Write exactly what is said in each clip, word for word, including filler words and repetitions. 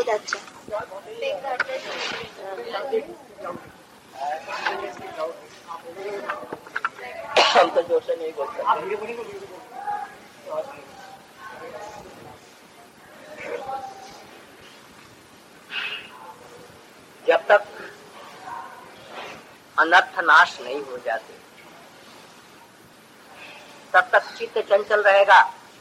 बहुत अच्छा। हम तो जोर से नहीं बोलते। जब तक अनर्थ नाश नहीं हो जाते तब तक चित्त चंचल रहेगा।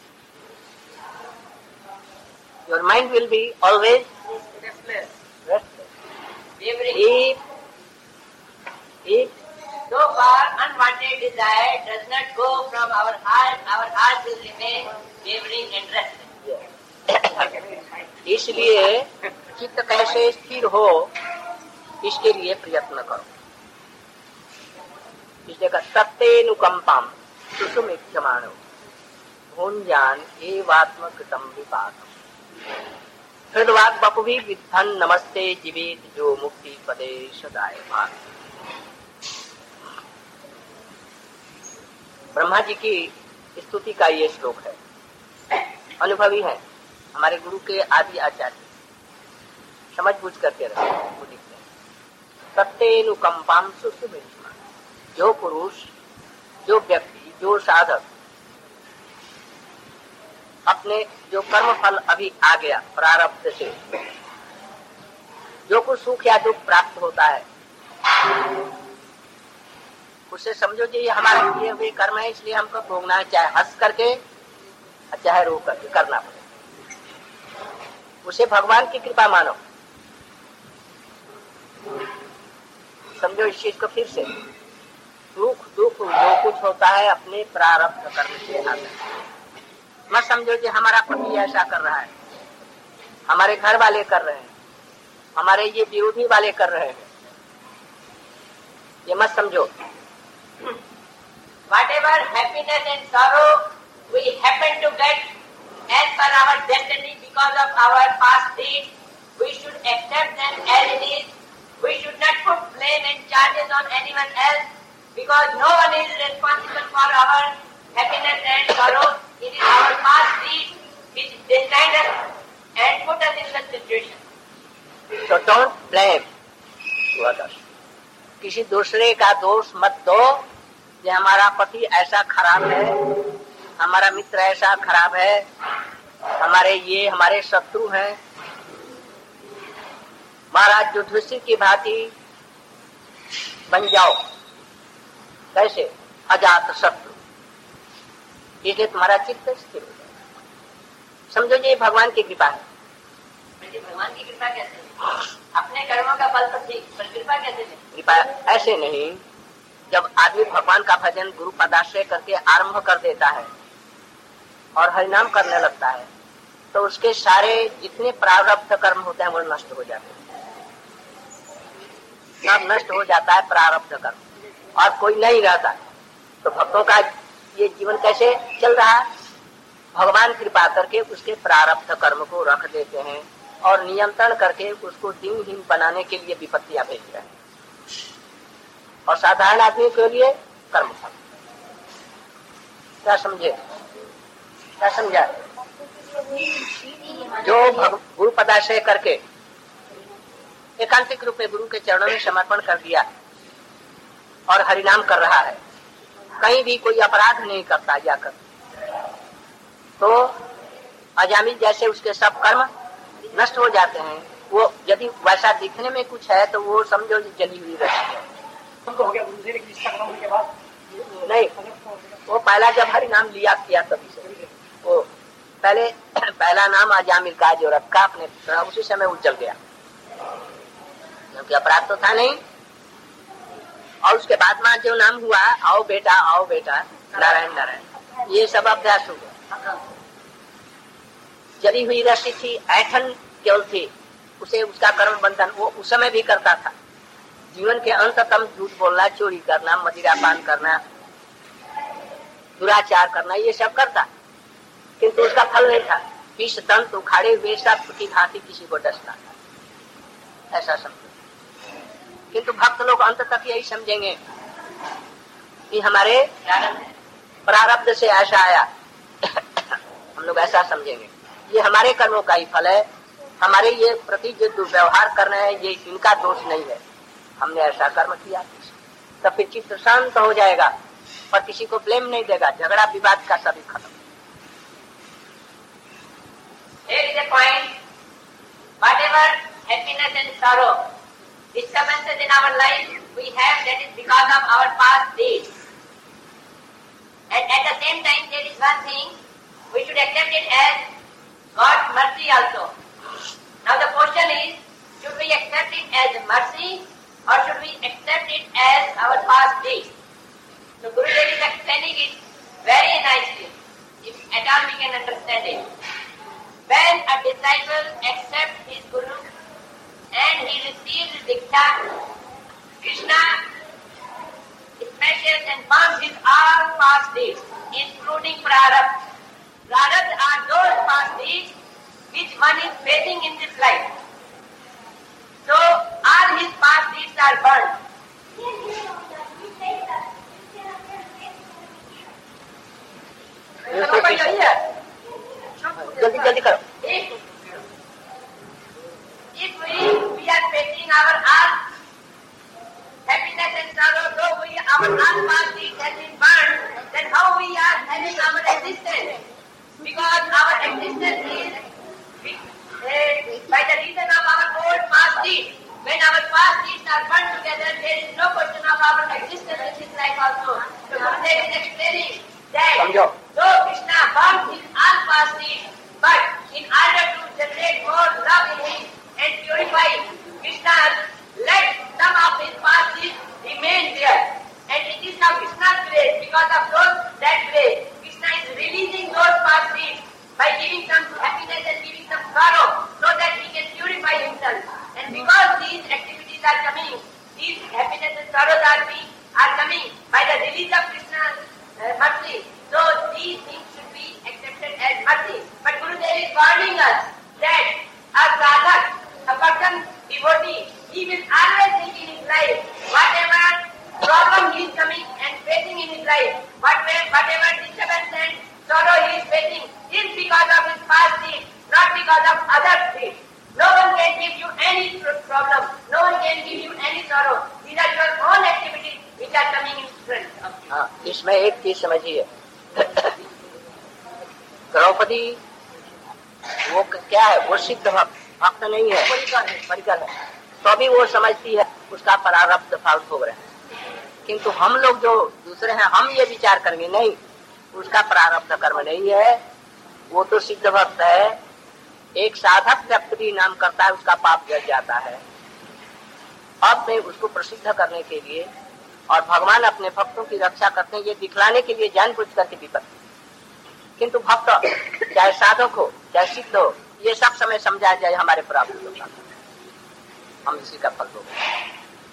Your mind will be always restless. restless. If, if so far unwanted desire does not go from our heart, our heart will remain wavering and restless. Yeah. इसलिए चित्त कैसे स्थिर हो इसके लिए प्रयत्न करो। इसलिए सत्येनुकंपाम सुसुमिक्षमाणो भुंजान एवात्मकृतं विपाकम् हृदवाग बपुवी विद्धन नमस्ते जीवित जो मुक्ति पदे सदाए भाग। ब्रह्मा जी की स्तुति का ये श्लोक है। अनुभवी है, हमारे गुरु के आदि आचार्य समझ बूझ करके रहे वो लिखते हैं। सत्येनुकंपाम सुसुमिक्षमाणो, जो पुरुष, जो व्यक्ति, जो साधक अपने जो कर्म फल अभी आ गया प्रारब्ध से जो कुछ सुख या दुख प्राप्त होता है उससे समझो जी ये हमारे किए हुए कर्म है, इसलिए हमको भोगना है, चाहे हंस करके चाहे रो करके करना पड़े। उसे भगवान की कृपा मानो। समझो इस चीज को फिर से, सुख दुख जो कुछ होता है अपने प्रारब्ध कर्म से आता है। मत समझो कि हमारा पति ऐसा कर रहा है, हमारे घर वाले कर रहे हैं, हमारे ये विरोधी वाले कर रहे हैं, ये मत समझो। Whatever happiness and sorrow we happen to get as per our destiny because of our past deeds, we should accept them as it is. We should not put blame and charges on anyone else because no one is responsible for our happiness and sorrow. It is our past deeds which destined us and put us in such situation. So don't blame others. किसी दूसरे का दोष मत दो कि हमारा पति ऐसा खराब है, हमारा मित्र ऐसा खराब है, हमारे ये हमारे शत्रु हैं। महाराज युधिष्ठिर की भांति बन जाओ। कैसे? अजात शत्रु। इसलिए तुम्हारा चित्त स्थिर हो जाए। समझो ये भगवान की कृपा है। भगवान की कृपा कैसे? अपने कर्मों का फल पर ठीक, पर कृपा कैसे? कृपा ऐसे नहीं, जब आदमी भगवान का भजन गुरु पदाश्रय करके आरंभ कर देता है और हरिनाम करने लगता है तो उसके सारे जितने प्रारब्ध कर्म होते हैं वो नष्ट हो जाते हैं। सब नष्ट हो जाता है प्रारब्ध कर्म और कोई नहीं रहता। तो भक्तों का ये जीवन कैसे चल रहा है? भगवान कृपा करके उसके प्रारब्ध कर्म को रख देते हैं और नियंत्रण करके उसको दिनहीन बनाने के लिए विपत्तियां भेज रहे हैं और साधारण आदमी के लिए कर्म फल। क्या समझे? क्या समझा? जो गुरु पदाश्रय करके एकांतिक रूप में गुरु के चरणों में समर्पण कर दिया और हरिनाम कर रहा है, कहीं भी कोई अपराध नहीं करता जाकर, तो अजामिल जैसे उसके सब कर्म नष्ट हो जाते हैं। वो यदि वैसा दिखने में कुछ है तो वो समझो जली हुई रहती है। हो गया के बाद नहीं, वो पहला जब हरि नाम लिया किया तभी से वो पहले पहला नाम अजामिल का जो रखा अपने उसी समय वो जल गया, क्योंकि अपराध तो था नहीं। और उसके बाद में जो नाम हुआ आओ बेटा आओ बेटा नारायण नारायण, ये सब अभ्यास हो गया। जली हुई रस्सी थी, ऐठन केवल थी, उसे उसका कर्म बंधन वो उस समय भी करता था। जीवन के अंत तक झूठ बोलना, चोरी करना, मदिरापान करना, दुराचार करना, ये सब करता, किंतु उसका फल नहीं था। विष दंत उखाड़े हुए सब की भांति किसी को डसता था, ऐसा समझो। किंतु भक्त लोग अंत तक यही समझेंगे कि हमारे प्रारब्ध से ऐसा आया हम लोग ऐसा समझेंगे, ये हमारे कर्मों का ही फल है, हमारे ये प्रति जो दुर्व्यवहार कर रहे हैं ये इनका दोष नहीं है, हमने ऐसा कर्म किया, तो फिर चित्त शांत हो जाएगा और किसी को ब्लेम नहीं देगा, झगड़ा विवाद का सभी खत्म। Here is a point. Whatever happiness and sorrow, disturbances in our life we have, that is because of our past deeds. And at the same time, there is one thing, we should accept it as God's mercy also. Now the question is, should we accept it as mercy or should we accept it as our past deeds? So Gurudev is explaining it very nicely, if at all we can understand it. When a disciple accepts his Guru and he receives Diksha, Krishna smashes and burns his all past deeds, including Prarabdha. Prarabdha are those past deeds which one is facing in this life. So all his past deeds are burned. जल्दी जल्दी करो। If, if we, we are facing our all happiness and sorrow, though we, our all past deeds have been burned, then how we are having our existence? Because our existence is uh, by the reason of our old past deeds. When our past deeds are burned together, there is no question of our existence in this life also. So Gurudev is explaining that though Krishna burned his all past deeds, but in order to generate more love in him and purify Krishna, let some of his past deeds remain there. And it is now Krishna's grace, because of those that grace, Krishna is releasing those past deeds by giving some happiness and giving some sorrow, so that he can purify himself. And because these activities are coming, these happiness and sorrows are being are coming by the release of Krishna's uh, mercy. So these things should be accepted as mercy. But Gurudev is warning us that a sadhak, a person, devotee, he will always think in his life, whatever problem he is coming and facing in his life, whatever, whatever disturbance and sorrow he is facing, is because of his past deeds, not because of other things. No one can give you any problem, no one can give you any sorrow. These are your own activities which are coming in front of you. हाँ, इसमें एक चीज समझिए, द्रौपदी वो क्या है, वो सिद्ध भक्त भक्त नहीं है, परिकर है, तो भी वो समझती है उसका प्रारब्ध फल भोग रहे हैं। किंतु हम लोग जो दूसरे हैं, हम ये विचार करेंगे नहीं, उसका प्रारब्ध कर्म नहीं है, वो तो सिद्ध भक्त है। एक साधक व्यक्ति नाम करता है, उसका पाप जल जाता है। अब में उसको प्रसिद्ध करने के लिए और भगवान अपने भक्तों की रक्षा करते हैं, ये दिखलाने के लिए जानबूझ करके विपत्ति। किंतु भक्त चाहे साधक हो चाहे सिद्ध हो, ये सब समय समझा जाए हमारे प्राप्त होगा, हम इसी का फल भोगेंगे।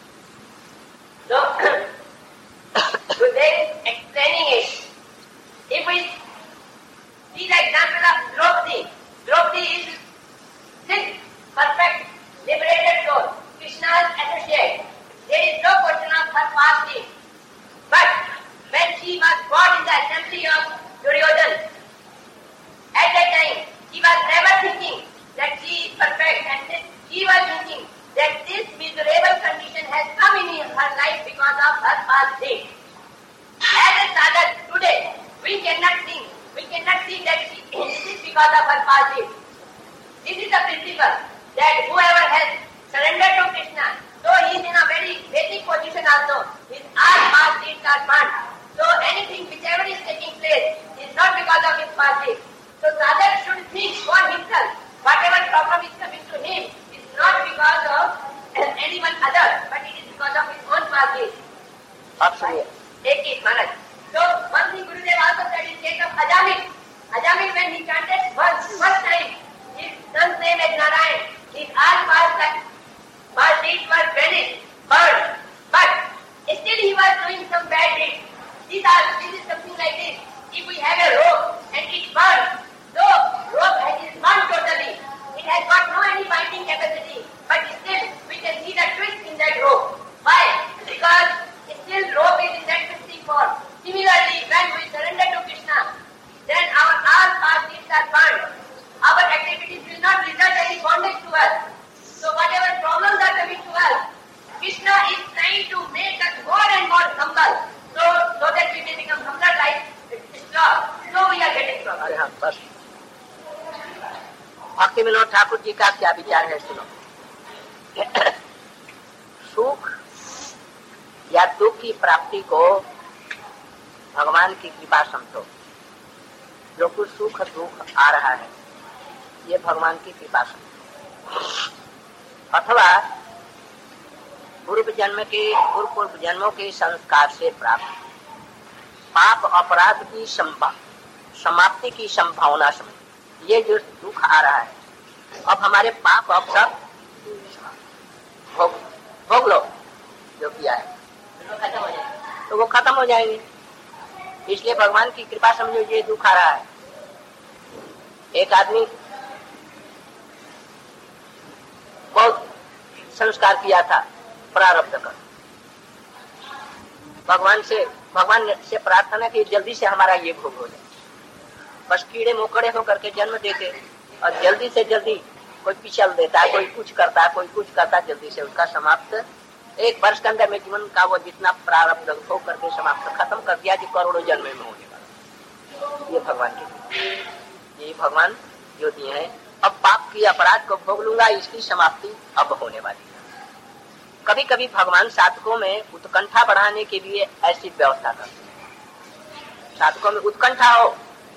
So they explaining it. If we see the example of Draupadi, Draupadi is still perfect, liberated soul, Krishna's associate. There is no question of her past deeds. But when she was brought in the assembly of Duryodhana, at that time she was never thinking that she is perfect, and she was thinking that this miserable condition has come in her life because of her past deeds. As a sadhak today, we cannot think, we cannot see that she, this is because of her past deeds. This is the principle that whoever has surrendered to Krishna, though he is in a very basic position also, his all past deeds are burned. So anything, whichever is taking place, is not because of his past deeds. So sadhak should think for himself. Whatever problem is coming to him is not because of anyone other, but it is because of his own past deeds. Absolutely. Take it, Maharaj. So one thing Gurudev also said in case of Ajamil. Ajamil, when he chanted once, first time, his son's name is Narayan. His all past past deeds were vanished, burned. But still he was doing some bad deeds. These are, this is something like this. If we have a rope and it burns, though rope is burned totally, it has got no any binding capacity, but still we can see the twist in that rope. Why? Because still rope is in that twisting form. Similarly, when we surrender to Krishna, then our all past deeds are burned. Our activities will not result any bondage to us. So whatever problems are coming to us, Krishna is trying to make us more and more humble, so so that we may become humbler like Krishna. So we are getting problems. अरे हाँ बस भक्ति विनोद ठाकुर जी का क्या विचार है सुनो। सुख या दुख की प्राप्ति को भगवान की कृपा समझो। जो कुछ सुख दुख आ रहा है ये भगवान की कृपा समझो, अथवा पूर्व जन्म के पूर्व पूर्व जन्मों के संस्कार से प्राप्त पाप अपराध की समाप्ति की संभावना समझ। ये जो दुख आ रहा है अब हमारे पाप अब सब भोग भोग लो जो किया है खत्म हो जाएगा तो वो खत्म हो जाएंगे। इसलिए भगवान की कृपा समझो ये दुख आ रहा है। एक आदमी बहुत संस्कार किया था प्रारब्ध कर, भगवान से भगवान से प्रार्थना की जल्दी से हमारा ये भोग हो जाए। बस कीड़े मोकड़े होकर के जन्म देते और जल्दी से जल्दी कोई पिछल देता है, कोई कुछ करता है, कोई कुछ करता है, जल्दी से उसका समाप्त एक वर्ष के अंदर में जीवन का वो जितना प्रारब्ध हो करके समाप्त खत्म कर दिया जो करोड़ों जन्म में होने वाला। ये भगवान की ये भगवान जो दिए हैं। अब पाप की अपराध को भोग लूंगा इसकी समाप्ति अब होने वाली है। कभी कभी भगवान साधकों में उत्कंठा बढ़ाने के लिए ऐसी व्यवस्था करते हैं। साधकों में उत्कंठा हो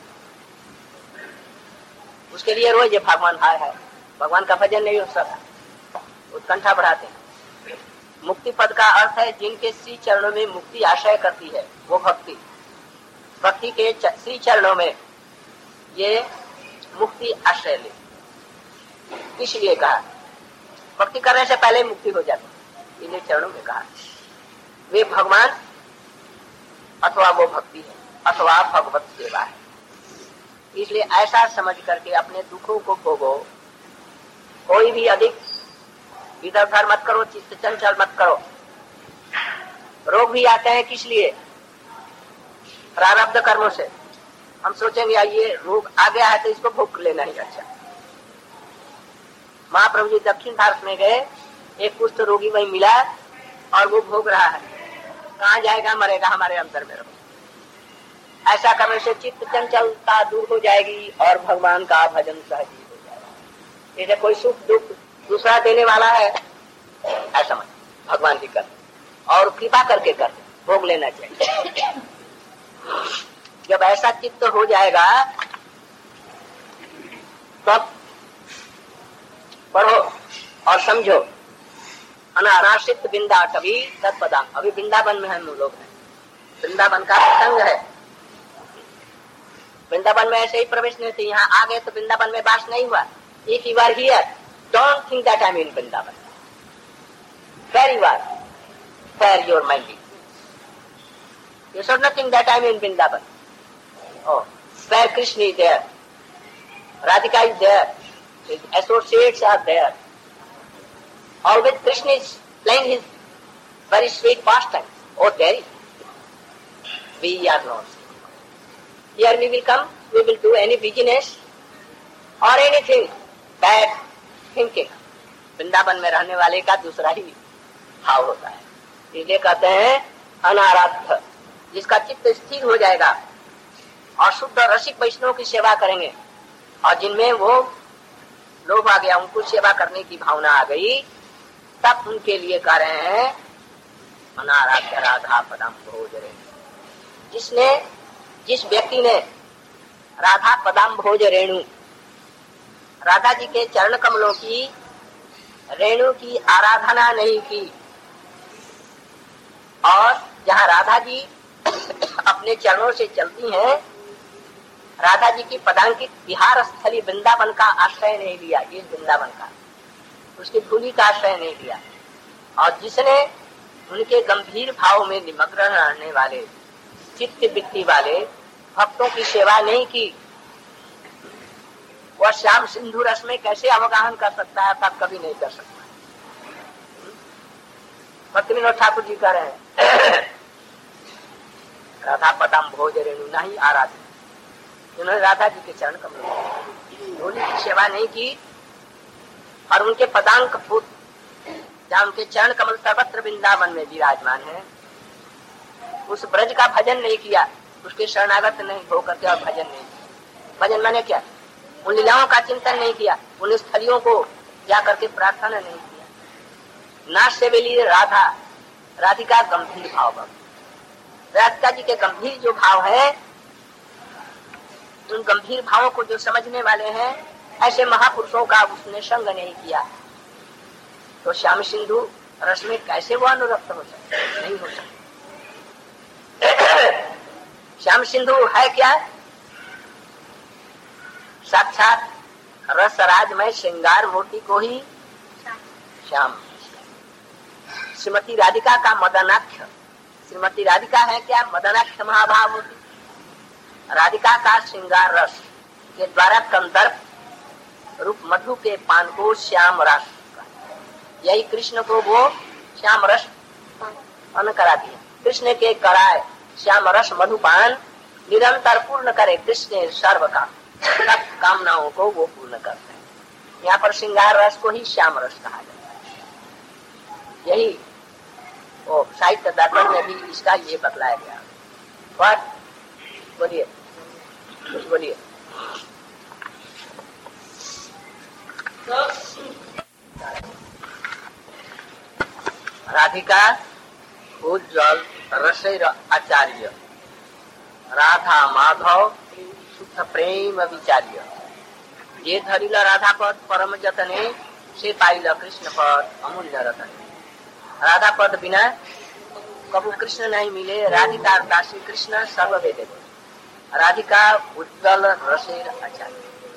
उसके लिए रोज ये भगवान हाय है, भगवान का भजन नहीं हो सकता, उत्कंठा बढ़ाते हैं। मुक्ति पद का अर्थ है जिनके श्री चरणों में मुक्ति आश्रय करती है वो भक्ति। भक्ति के श्री चरणों में ये मुक्ति आश्रय ले। इसलिए कहा भक्ति करने से पहले मुक्ति हो जाती, इन्हें चरणों में कहा। वे भगवान अथवा वो भक्ति है अथवा भगवत सेवा है। इसलिए ऐसा समझ करके अपने दुखों को भोगो। कोई भी अधिक इधर उधर मत करो, चित्त चंचल मत करो। रोग भी आते हैं किस लिए? प्रारब्ध कर्मों से। हम सोचेंगे ये रोग आ गया है तो इसको भोग लेना ही अच्छा। महाप्रभु जी दक्षिण भारत में गए, एक कुष्ठ रोगी वही मिला और वो भोग रहा है। कहाँ जाएगा? मरेगा, हमारे अंतर में रहो। ऐसा करने से चित्त चंचलता दूर हो जाएगी और भगवान का भजन सहज हो जाएगा। जैसे कोई सुख दुख दूसरा देने वाला है ऐसा मत, भगवान की कर और कृपा करके कर भोग लेना चाहिए। जब ऐसा चित्त हो जाएगा तब पढ़ो और समझो। अनाराशित बिंदा कभी तत्पदाम। अभी वृंदावन में हम लोग हैं, वृंदावन का संग है। वृंदावन में ऐसे ही प्रवेश नहीं थे, यहाँ आ गए तो वृंदावन में वास नहीं हुआ। If you are here, don't think that I am in Vrindavan. Where you are, where your mind is. You should not think that I am in Vrindavan. Oh, where Krishna is there, Radhika is there, his associates are there. Always Krishna is playing his very sweet pastime. Oh, there is. We are not. Here we will come, we will do any business or anything. Bad thinking. Vrindavan में रहने वाले का दूसरा ही भाव होता है। इसलिए कहते हैं अनाराध, जिसका चित्त स्थिर हो जाएगा और शुद्ध रसिक वैष्णव की सेवा करेंगे और जिनमें वो लोभ आ गया, उनको सेवा करने की भावना आ गई, तब उनके लिए कह रहे हैं अनाराध्य राधा पदम भोज रेणु। जिसने जिस व्यक्ति ने राधा पदम भोज रेणु, राधा जी के चरण कमलों की रेणु की आराधना नहीं की और जहाँ राधा जी अपने चरणों से चलती हैं, राधा जी की पदांकित विहार स्थली वृंदावन का आश्रय नहीं लिया, इस वृंदावन का उसकी धूलि का आश्रय नहीं लिया, और जिसने उनके गंभीर भाव में निमग्न रहने वाले चित्त वृत्ति वाले भक्तों की सेवा नहीं की, वह श्याम सिंधु रस में कैसे अवगाहन कर सकता है? तब कभी नहीं कर सकता। भक्ति विनोद ठाकुर जी कह रहे हैं राधा पदम भोज रेणु नहीं आराधना। उन्होंने राधा जी के चरण कमलों धूलि की सेवा नहीं की और उनके पदांक फूट जहाँ उनके चरण कमल सर्वत्र वृंदावन में विराजमान है, उस ब्रज का भजन नहीं किया, उसके शरणागत नहीं होकर के और भजन नहीं किया। भजन माने क्या? उन लीलाओं का चिंतन नहीं किया, उन स्थलियों को जा करके प्रार्थना नहीं किया। नाश से बेली राधा, राधिका गंभीर भाव भक्त। राधिका जी के गंभीर जो भाव है, उन गंभीर भावों को जो समझने वाले हैं, ऐसे महापुरुषों का उसने संग नहीं किया, तो श्याम सिंधु रस में कैसे वो अनुरक्त हो सकते? नहीं हो सकते। श्याम सिंधु है क्या? साक्षात रस राजमय श्रृंगार मूर्ति को ही श्याम। श्रीमती राधिका का मदनाख्य, श्रीमती राधिका है क्या? मदनाख्य महाभाव मूर्ति। राधिका का श्रृंगार रस के द्वारा कंदर्प रूप मधु के पान को श्याम रस, यही कृष्ण को वो श्याम रस पान करा दिया। कृष्ण के कराए श्याम रस मधुपान निरंतर पूर्ण करे कृष्ण सर्व काम, सब कामनाओं को वो पूर्ण करते हैं। यहाँ पर श्रृंगार रस को ही श्याम रस कहा जाता है। यही वो साहित्य दर्पण में भी इसका ये बतलाया गया। पर बोलिए कुछ बोलिए। राधिका उज्ज्वल रसैर आचार्य, राधा माधव शुद्ध प्रेम विचार्य, ये धरिला राधा पद परम जतने, से पाइला कृष्ण पद अमूल्य रतने। राधा पद बिना कबू कृष्ण नहीं मिले। राधिका दासी कृष्ण सर्व वेदे। राधिका उज्ज्वल रसेर आचार्य,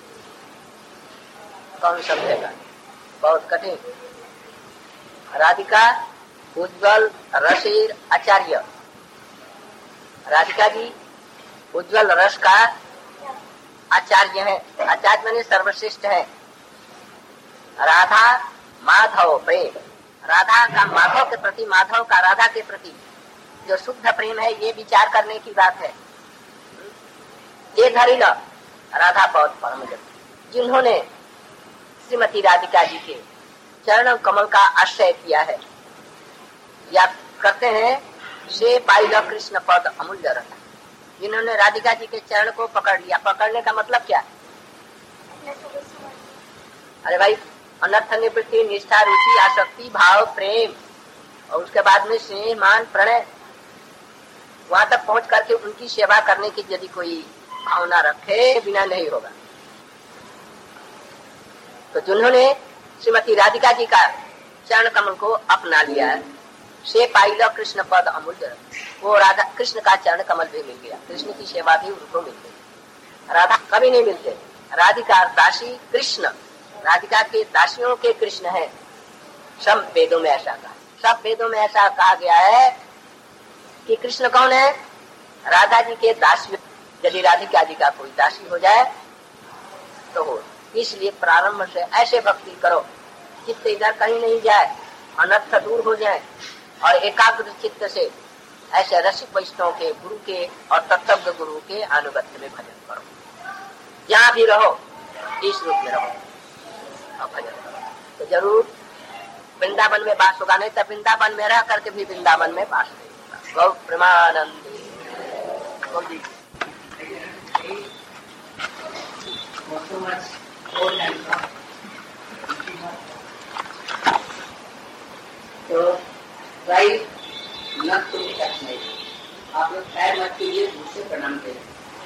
कौन समझेगा? बहुत कठिन। राधिका उज्ज्वल रसेर आचार्य, राधिका जी उज्ज्वल रस का आचार्य है। आचार्य माने सर्वश्रेष्ठ है। राधा माधव प्रेम, राधा का माधव के प्रति, माधव का राधा के प्रति जो शुद्ध प्रेम है, ये विचार करने की बात है। ये धरी न राधा पद परम जन, जिन्होंने श्रीमती राधिका जी के चरण कमल का आश्रय किया है, या करते हैं से पाइला कृष्ण पद अमूल्य रतन, जिन्होंने राधिका जी के चरण को पकड़ लिया। पकड़ने का मतलब क्या? अरे भाई, अनर्थ निवृत्ति, निष्ठा, रुचि, आसक्ति, भाव, प्रेम, और उसके बाद में स्नेह, मान, प्रणय, वहां तक पहुंच करके उनकी सेवा करने की यदि कोई भावना रखे, बिना नहीं होगा। तो जिन्होंने श्रीमती राधिका जी का चरण कमल को अपना लिया है, से पाइला कृष्ण पद अमूल्य, वो राधा कृष्ण का चरण कमल भी मिल गया, कृष्ण की सेवा भी उनको मिल गई। राधा कभी नहीं मिलते। राधिका दासी कृष्ण, राधिका के दासियों के कृष्ण है। सब वेदों में ऐसा कहा, सब वेदों में ऐसा कहा गया है कि कृष्ण कौन है? राधा जी के दासी। यदि राधिका जी का कोई दासी हो जाए तो हो। इसलिए प्रारंभ से ऐसे भक्ति करो, चित्त इधर कहीं नहीं जाए, अनर्थ दूर हो जाए, और एकाग्र चित्त से ऐसे रसिक वैष्णव के, गुरु के और तत्व गुरु के अनुगत्य में भजन करो। जहाँ भी रहो इस रूप में रहो और भजन करो, तो जरूर वृंदावन में वास होगा। नहीं तो वृंदावन में रह करके भी वृंदावन में वास नहीं होगा। गौ प्रेमानंद। तो भाई न तुम टच नहीं, आप लोग खैर मत कीजिए, मुझसे प्रणाम करिए।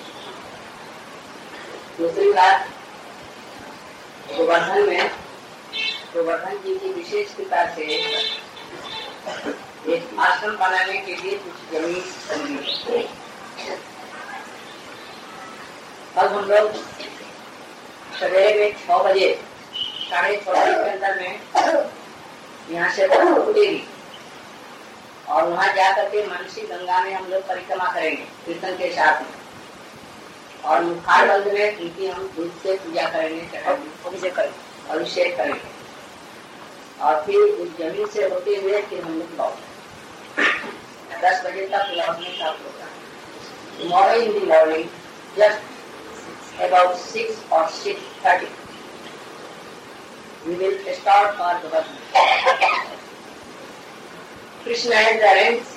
दूसरी बात, गोवर्धन में गोवर्धन जी की विशेष कृपा से एक आश्रम बनाने के लिए कुछ जमीन खरीदी। अब हम लोग सवेरे में छह बजे साढ़े छह बजे के अंदर में यहाँ से खुलेगी, और वहाँ जाकर के मनसी गंगा में हम लोग परिक्रमा करेंगे कीर्तन के साथ में, और मुखार बंद में उनकी हम दूध से पूजा करेंगे, अभिषेक करेंगे अभिषेक करेंगे और फिर उस जमीन से होते हुए फिर हम लोग लौट दस बजे तक लौटने का program. Morning in the morning just about six और six thirty we will start for Govardhan. Krishna has arranged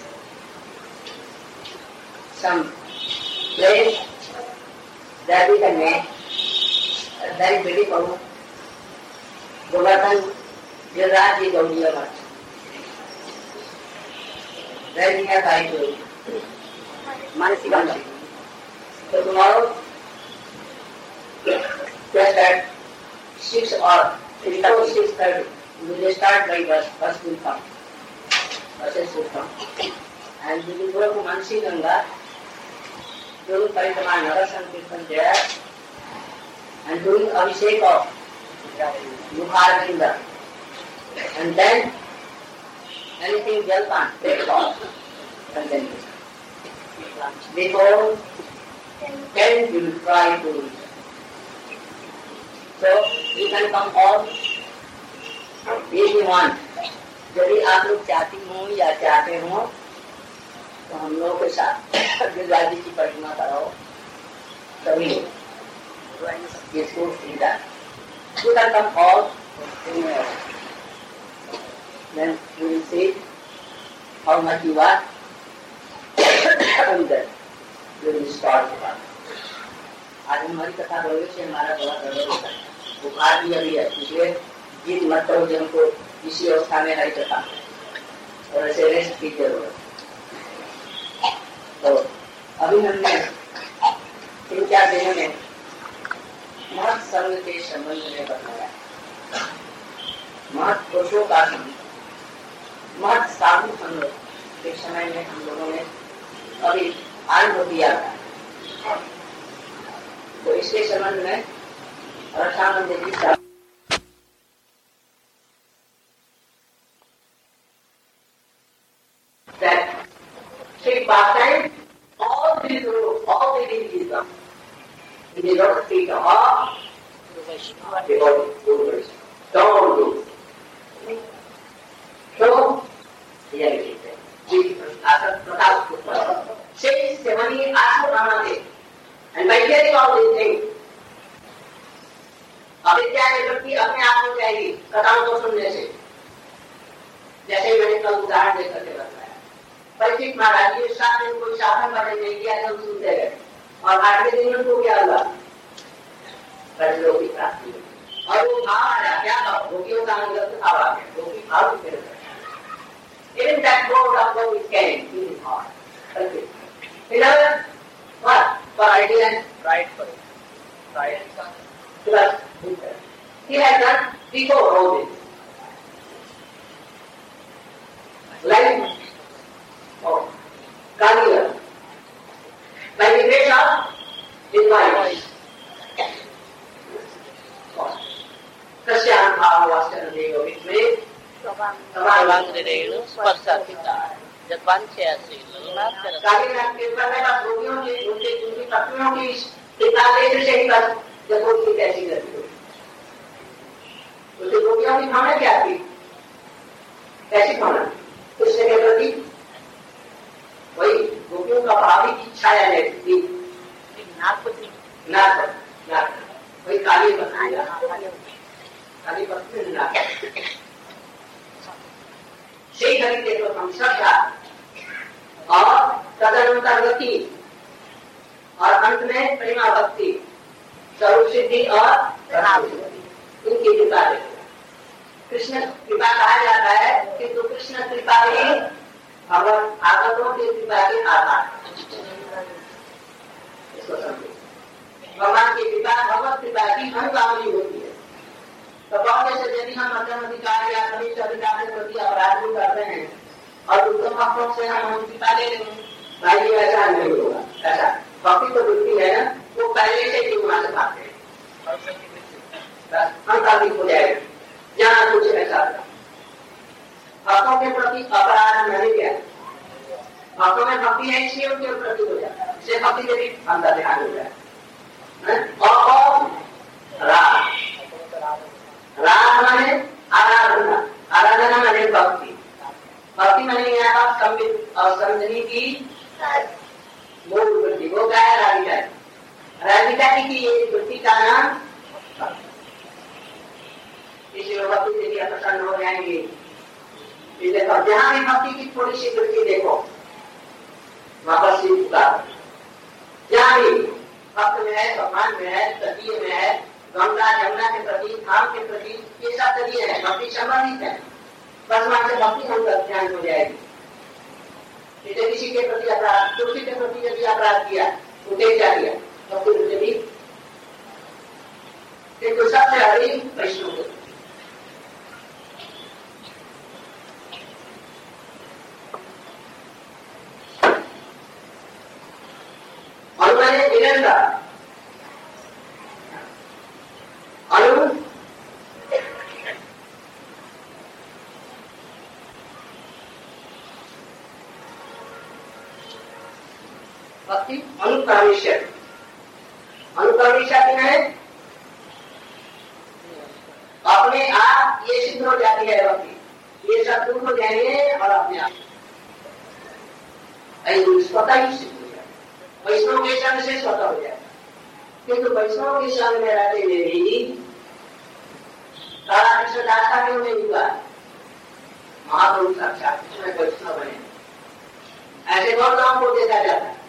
some place that we can make very beautiful. Govardhan Giriraj is Gaudiya Math. Very nearby to Manasi. So tomorrow, just at six or before six thirty, we will start by bus. Bus will come. Buses will come. And we will go to Manasi Ganga, doing Paritama Nagar Sankirtan there, and doing Abhishek of Mukharvinda. And then anything Jalpan, take off, and then before ten, we will try to reach. So you can come all if you want. यदि आप लोग चाहती हो या चाहते हो तो हम लोग के साथ गिरिराज जी की परिक्रमा कराओ सभी लोग इसको सुविधा you can come all then we will see how much you are and then we will start the work. आज हमारी कथा रोए से हमारा बड़ा गड़बड़ होता है, बुखार भी अभी है, इसलिए जिद मत करो जन को इसी अवस्था में हरी कथा और ऐसे रेस्ट की जरूरत। तो अभी हमने तीन चार दिनों में महत संघ के संबंध में बताया, महत पुरुषों का संघ, महत साधु संघ के समय में हम लोगों ने अभी आरंभ किया था। तो इसके संबंध में रक्षाबंधन जी का that take part-time all these all the religions in the Lord speak of devotee don't do so here it is six seven eight asana and by hearing all these things अविद्या की वृत्ति अपने आप हो जाएगी कथाओं को सुनने से। जैसे मैंने कल उदाहरण देकर के बताया, परीक्षित महाराज जी सात दिन कोई शासन भजन नहीं किया, सब सुनते गए और आठवें दिन उनको क्या हुआ, की प्राप्ति हुई और वो भाव आया, क्या भाव, भोगियों का अनुगत भाव आ गया, भोगी भाव फिर even that mode of love is came in his heart. Okay. In other words, what? For ideas, right for it. Right. Plus, he has done before all this. Like, oh, Kaliya, by the grace of divine. Kasyan Bhavavasana Deva Vitve, Savangreelu Sparsatita, Jadvanchya Sila, Kaliya के ऊपर में आप रोगियों के उनके उनकी पत्नियों की पितालेश से ही बस जब वो की कैसी करती हो, उसे रोगियों की भावना क्या थी, कैसी भावना, कृष्ण के प्रति वही रोगियों का भावी की छाया रहती थी, Narpati, नाक नाक वही काली पत्नी काली पत्नी नाक সেই तरीके को हम श्रद्धा और तदनुसार गति और अंत में प्रेमा भक्ति स्वरूप सिद्धि और इनकी कृपा है। कृष्ण कृपा कहा जाता है किंतु कृष्ण कृपा ही भगवत आगतों की कृपा के आधार, इसको समझिए। भगवान की कृपा भगवत कृपा की अनुगामी होती है। तो बहुत से यदि हम मध्यम अधिकार या कनिष्ठ अधिकार के प्रति अपराध भी करते हैं और उत्तम भक्तों से हम कृपा ले लेंगे, भाई ये ऐसा नहीं होगा। ऐसा भक्ति तो वृत्ति है ना, वो पहले से ही वहां से भागते हैं, हम काफी हो जाएगा जहाँ कुछ ऐसा भक्तों के प्रति अपराध नहीं किया, भक्तों में भक्ति है इसलिए उनके प्रति हो जाता है, इससे भक्ति के भी अंदर ध्यान हो जाए। और राग राग माने आराधना, आराधना माने भक्ति, भक्ति माने यहाँ संबित और समझने की मूल वृत्ति, वो क्या है, राधिका। राधिका की ये वृत्ति का नाम इसलिए भक्ति से भी प्रसन्न हो जाएंगे। देखो जहां भी भक्ति की थोड़ी सी वृत्ति देखो वापस से उतार, जहां भी भक्त में है, भगवान में है, तटीय में है, गंगा यमुना के प्रति, धाम के प्रति, ये सब तटीय है, भक्ति संबंधित है। बस वहां से भक्ति हम ध्यान हो जाएगी। जैसे किसी के प्रति अपराध, तुलसी के प्रति यदि अपराध किया तो क्या किया, भक्ति यदि तो सबसे अधिक वैष्णव और मैंने वीरेंद्र अनु भक्ति अनुकामेश्वर, अनुकामेश्वर क्या है? अपने आप ये सिद्ध हो जाती है भक्ति, ये सब दूर हो जाएंगे और अपने आप स्वतः ही सिद्ध हो जाए। वैष्णव के संग से स्वतः हो जाए, किंतु वैष्णव के संग में रहते हुए भी राधा कृष्ण दास का क्यों नहीं हुआ? महाप्रभु साक्षात उसमें वैष्णव बने, ऐसे बहुत लोगों को देखा जाता है।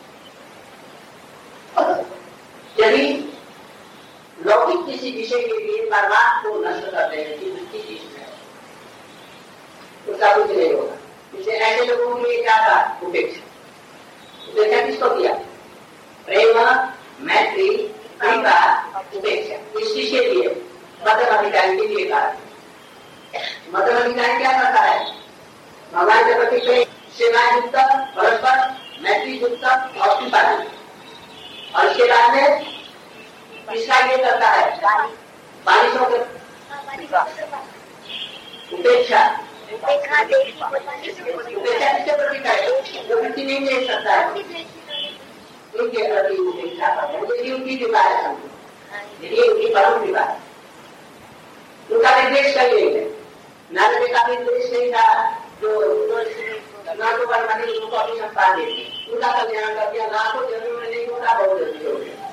यदि लौकिक किसी विषय के लिए परमात्मा को नष्ट करते हैं कि उसकी चीज में उसका कुछ नहीं होगा। इसलिए ऐसे लोगों के लिए क्या था? उपेक्षा। उपेक्षा किसको किया? प्रेम, मैत्री, कृपा, उपेक्षा। इस चीज के लिए मध्यम अधिकारी के लिए कहा। मध्यम अधिकारी क्या करता है? भगवान के प्रति प्रेम, सेवा युक्त, परस्पर मैत्री युक्त और कृपा। और इसके बाद में इसका ये करता है बारिशों के उपेक्षा। उपेक्षा किसके प्रति करे? जो वृत्ति नहीं ले सकता है उनके प्रति उपेक्षा करते हैं। यदि उनकी कृपा है, यदि उनकी परम कृपा है, उनका निर्देश कहीं नहीं है। नारद का निर्देश नहीं था जो ना तो परमानी उनको अपनी संपाद देती, उनका कल्याण कर दिया। ना तो जन्म में नहीं होता, बहुत जल्दी हो गया।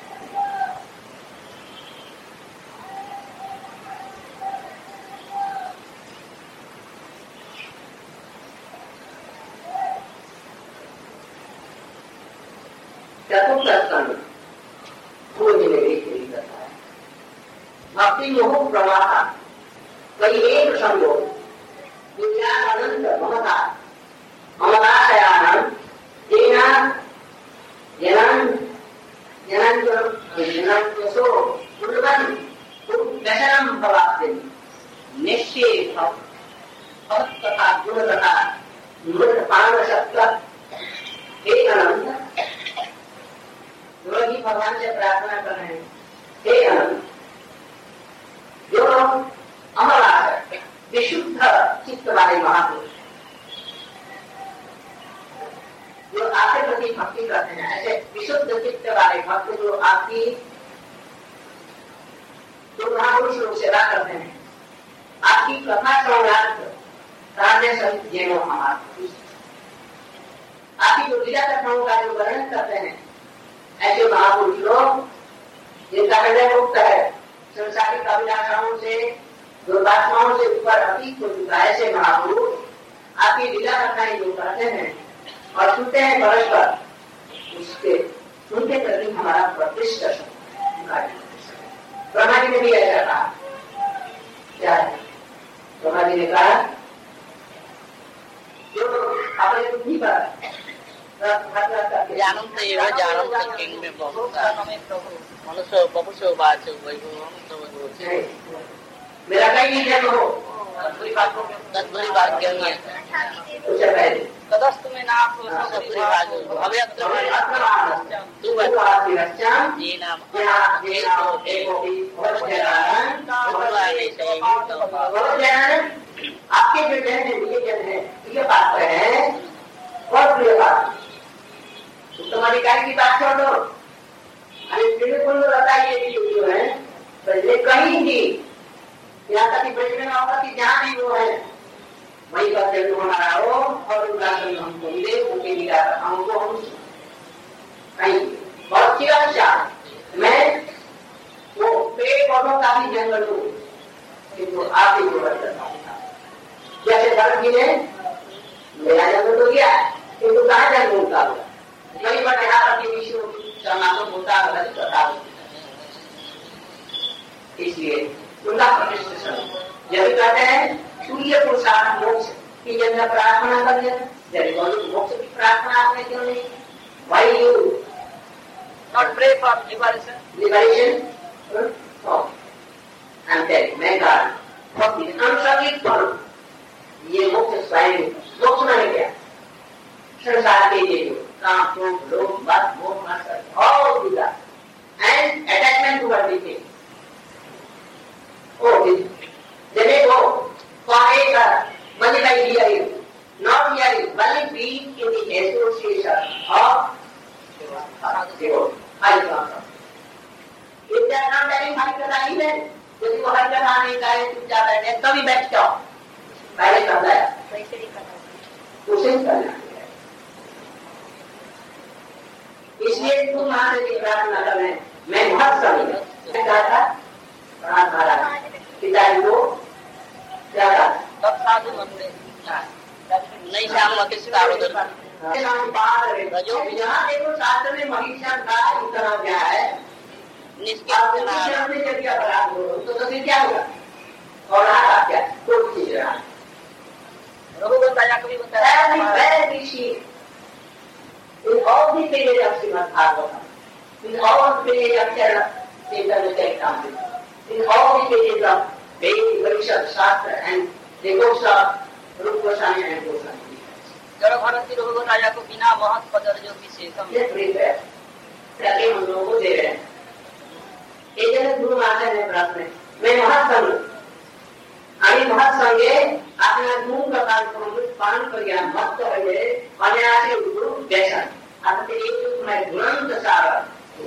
चतुर्थ स्कंद करता है भक्ति मोह प्रवाह कई एक संयोग विज्ञानंद ममता ममताशयानंद तेना जनन जनन जनन यशो उर्वन दशरम भवाप्ति निश्चय भक्त तथा गुण तथा मृत पान सत्य हे अनंत। जो ही भगवान से प्रार्थना कर रहे हैं, हे अनंत, जो अमर है, विशुद्ध चित्त वाले महापुरुष जो आपके प्रति भक्ति करते हैं, ऐसे विशुद्ध चित्त वाले भक्त जो आपकी जो महापुरुष लोग सेवा करते हैं, आपकी कथा श्रवणार्थ राज्य सहित जेनो हमारे आपकी जो लीला कथाओं का जो वर्णन करते हैं, ऐसे महापुरुष लोग जिनका हृदय मुक्त है, संसारिक अभिलाषाओं से, दुर्वासनाओं से ऊपर अतीत हो चुका है, ऐसे महापुरुष आपकी लीला कथाएं जो करते हैं और सुनते हैं परस्पर, उसके उनके प्रति हमारा प्रतिष्ठ ब्रह्मा जी ने भी ऐसा कहा। क्या है? ब्रह्मा जी ने कहा जो अपने बुद्धि पर जानम तो ये जानम तो किंग में बहुत मनुष्य बहुशो बात है वही वो मेरा कहीं जन्म हो बुरी बात को दस बुरी बात क्यों है उससे पहले तदस्त में ना आप सब बुरी बात हो अभी अब तू बता ये नाम ये तो देखो बहुत जनान भगवान ने सही बहुत जनान आपके जो जन है ये जन है ये बात है बहुत प्रिय बात। तुम्हारी कार्य की बात छोड़ दो, अरे बिल्कुल बताइए कि जो है पहले कहीं भी यहाँ तक बैठने में होगा कि जहाँ भी वो है वही का जन्म हमारा हो और उनका हमको मिले, उनके लिए हमको हम कहीं बहुत सी अच्छा मैं वो पेड़ पौधों का भी जंगल हूँ, किंतु आप ही केवल करता जैसे धर्म जी ने मेरा जन्म तो किया किंतु कहा जन्म उनका हुआ कई बार यहाँ पर विषयों की समागम होता है कथा इसलिए उनका प्रतिष्ठा यदि कहते हैं सूर्य पुरुषार्थ मोक्ष की जब प्रार्थना कर लेते जब मोक्ष की प्रार्थना आपने क्यों नहीं why you Not pray for liberation. Liberation? No. I'm telling मैं कारण भक्ति अनुसारित करो ये मोक्ष स्वयं मोक्ष माने क्या संसार के लिए काम क्रोध लोभ बात मोह मात्र all of that and attachment to everything. Oh, they may go forever multiply hearing, not hearing, but being in the association of Devote. If they are not telling Harikatha even, यदि वो हरिकथा नहीं गाए चुपचाप बैठे तभी बैठ जाओ पहले करता है उसे करना है इसलिए तुम वहां से प्रार्थना कर रहे हैं मैं बहुत समय मैं कहा था प्रार्थना पिताजी को क्या कहा तब साधु मन में नहीं शाम किस कारण यहाँ देखो शास्त्र में महिषा का इतना क्या है तो फिर क्या होगा और रहा क्या कोई चीज रहा रघुवंश कभी बताया in all the pages of Srimad Bhagavatam, in all the pages of Chaitanya Charitamrita, in all the pages of Vedic, Upanishad, Shastra and the books of Rupa Goswami and Goswami. जड़ भरती रघुवर राजा को बिना महत पदर जो विशेषम ताकि हम लोगों को दे रहे हैं एक जन गुरु महाराज ने प्रार्थना मैं महत्संग आणि महत्संगे आपल्या गुरु प्रकार करून पालन करूया मत म्हणजे अनायासे गुरु व्यसन आता ते एक तुम्हाला गुणांत सारा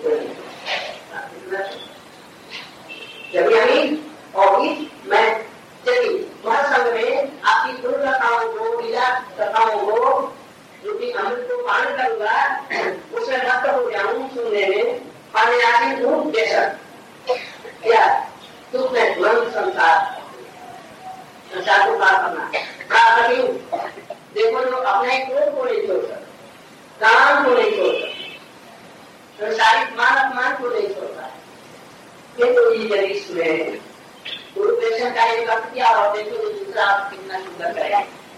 जब यानी और इस मैं चलिए महत्संग में आपकी गुरु कथाओं को लीला कथाओं को जो कि अमृत को पालन करूंगा उसमें मत हो जाऊं सुनने में अनायासी गुरु व्यसन क्या दुख में गुण संसार संसार को पार करना प्राप्त क्यों देखो जो अपने क्रोध को नहीं छोड़ सकता काम को नहीं छोड़ सकता संसारिक मान अपमान को नहीं छोड़ता ये तो ये यदि सुने गुरुपेशन का एक अर्थ क्या और देखो जो दूसरा आप कितना सुंदर करेगा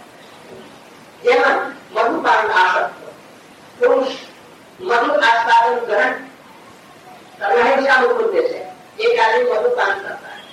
जेवन मधुपान आसक्त पुरुष मधु आस्वादन ग्रहण करना है उसका मुख्य उद्देश्य है एक आदमी मधुपान करता है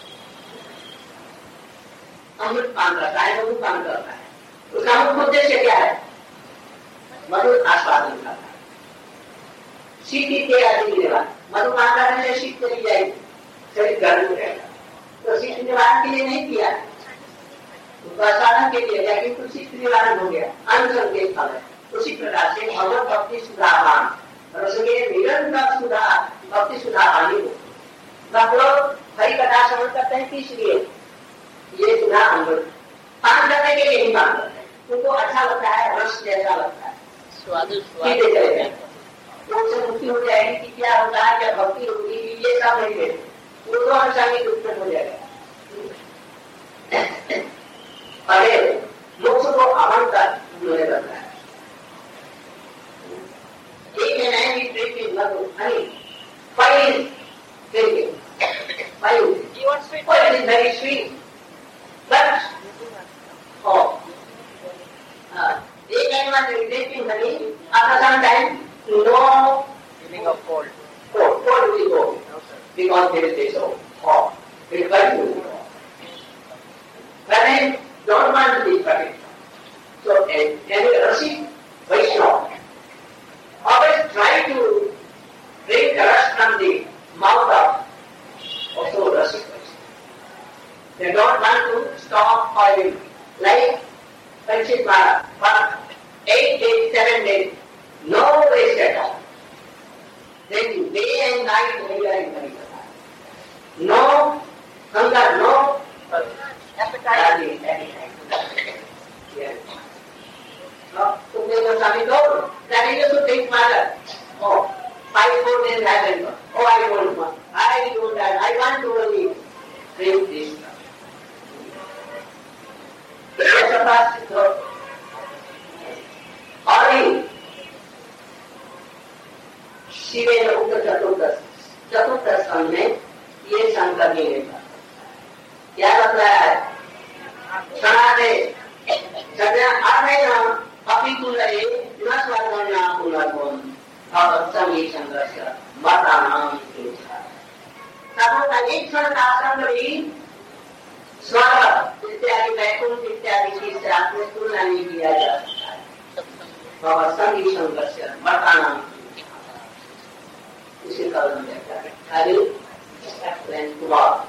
अमृत पान करता है मधुपान करता है उसका मुख्य उद्देश्य क्या है मधु आस्वादन करता है शीत इत्यादि निवारण मधुपान करने से शीत चली जाएगी शरीर गर्म रहेगा तो शीत निवारण के लिए नहीं किया आस्वादन के लिए लेकिन तो शीत निवारण हो गया अनुसंग फल है उसी प्रकार से भगवत भक्ति सुधारवान रसगे निरंतर सुधार भक्ति सुधार आनी हो सब लोग हरी कथा श्रवण करते हैं किस लिए ये सुधा अमृत पान करने के लिए ही पान करते हैं उनको अच्छा लगता है रस जैसा लगता है स्वादिष्ट उससे मुक्ति हो जाएगी कि क्या होता है क्या भक्ति होगी ये सब नहीं है वो तो अनुसांगिक उत्पन्न हो जाएगा अरे मोक्ष को अमन का मुझे लगता है एक है नए भी ड्रिंकिंग मधु honey five drinking five five is very sweet but oh एक animal drinking honey after some time no feeling of cold cold cold will go because there is so hot it will go but I don't want to be perfect so any Rasi Vaishnava always try to drink the rest from the mouth of also Rasi Vaishnava they don't want to stop oil like Panchit Mara but eight days seven days no rest at all. Then day and night we are in Harikatha. No hunger, no appetite. Yes. No, Sukadeva Goswami told that he used to think mother. Oh, five four days happened. Oh, I don't want. I don't want. I want to only drink this. प्राश्चित हो। और ही शिवे उक्त चतुर्दश चतुर्दश स्कंध में ये शंकर जी ने क्या बताया है? क्षणादे अपनी कुलये न स्वर्गण्या कुलगुण भगवत्संगी संघर्ष माता नाम का एक क्षण का आश्रम भी स्वर्ग इत्यादि वैकुंठ इत्यादि की साथ में तुलना नहीं किया जा सकता है। भगवत्संगी संघर्ष माता नाम इसी का उल्लेख करता है। I will explain tomorrow.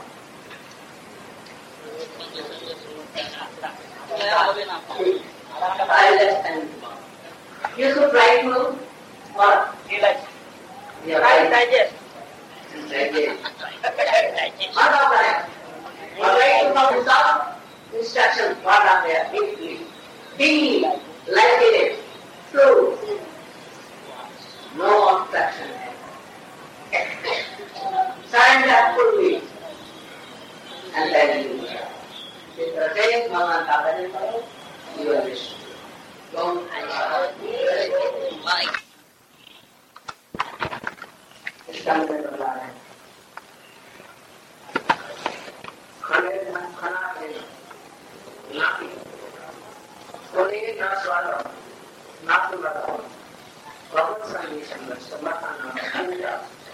I understand. You should try to what? Realize. Yeah, Try to right. digest. Digest. What are there? Try to come without instruction. What are there? Be, be like it. True. No obstruction. Surrender fully. And then you with the same Bhagavan का भजन करो, you will wish. Don't answer. इसका मतलब बता रहे हैं। खाने में खाना है, ना पी, सोने ना स्वालो, ना पुलाओ, बहुत सारी संघर्ष, मकाना, संघर्ष।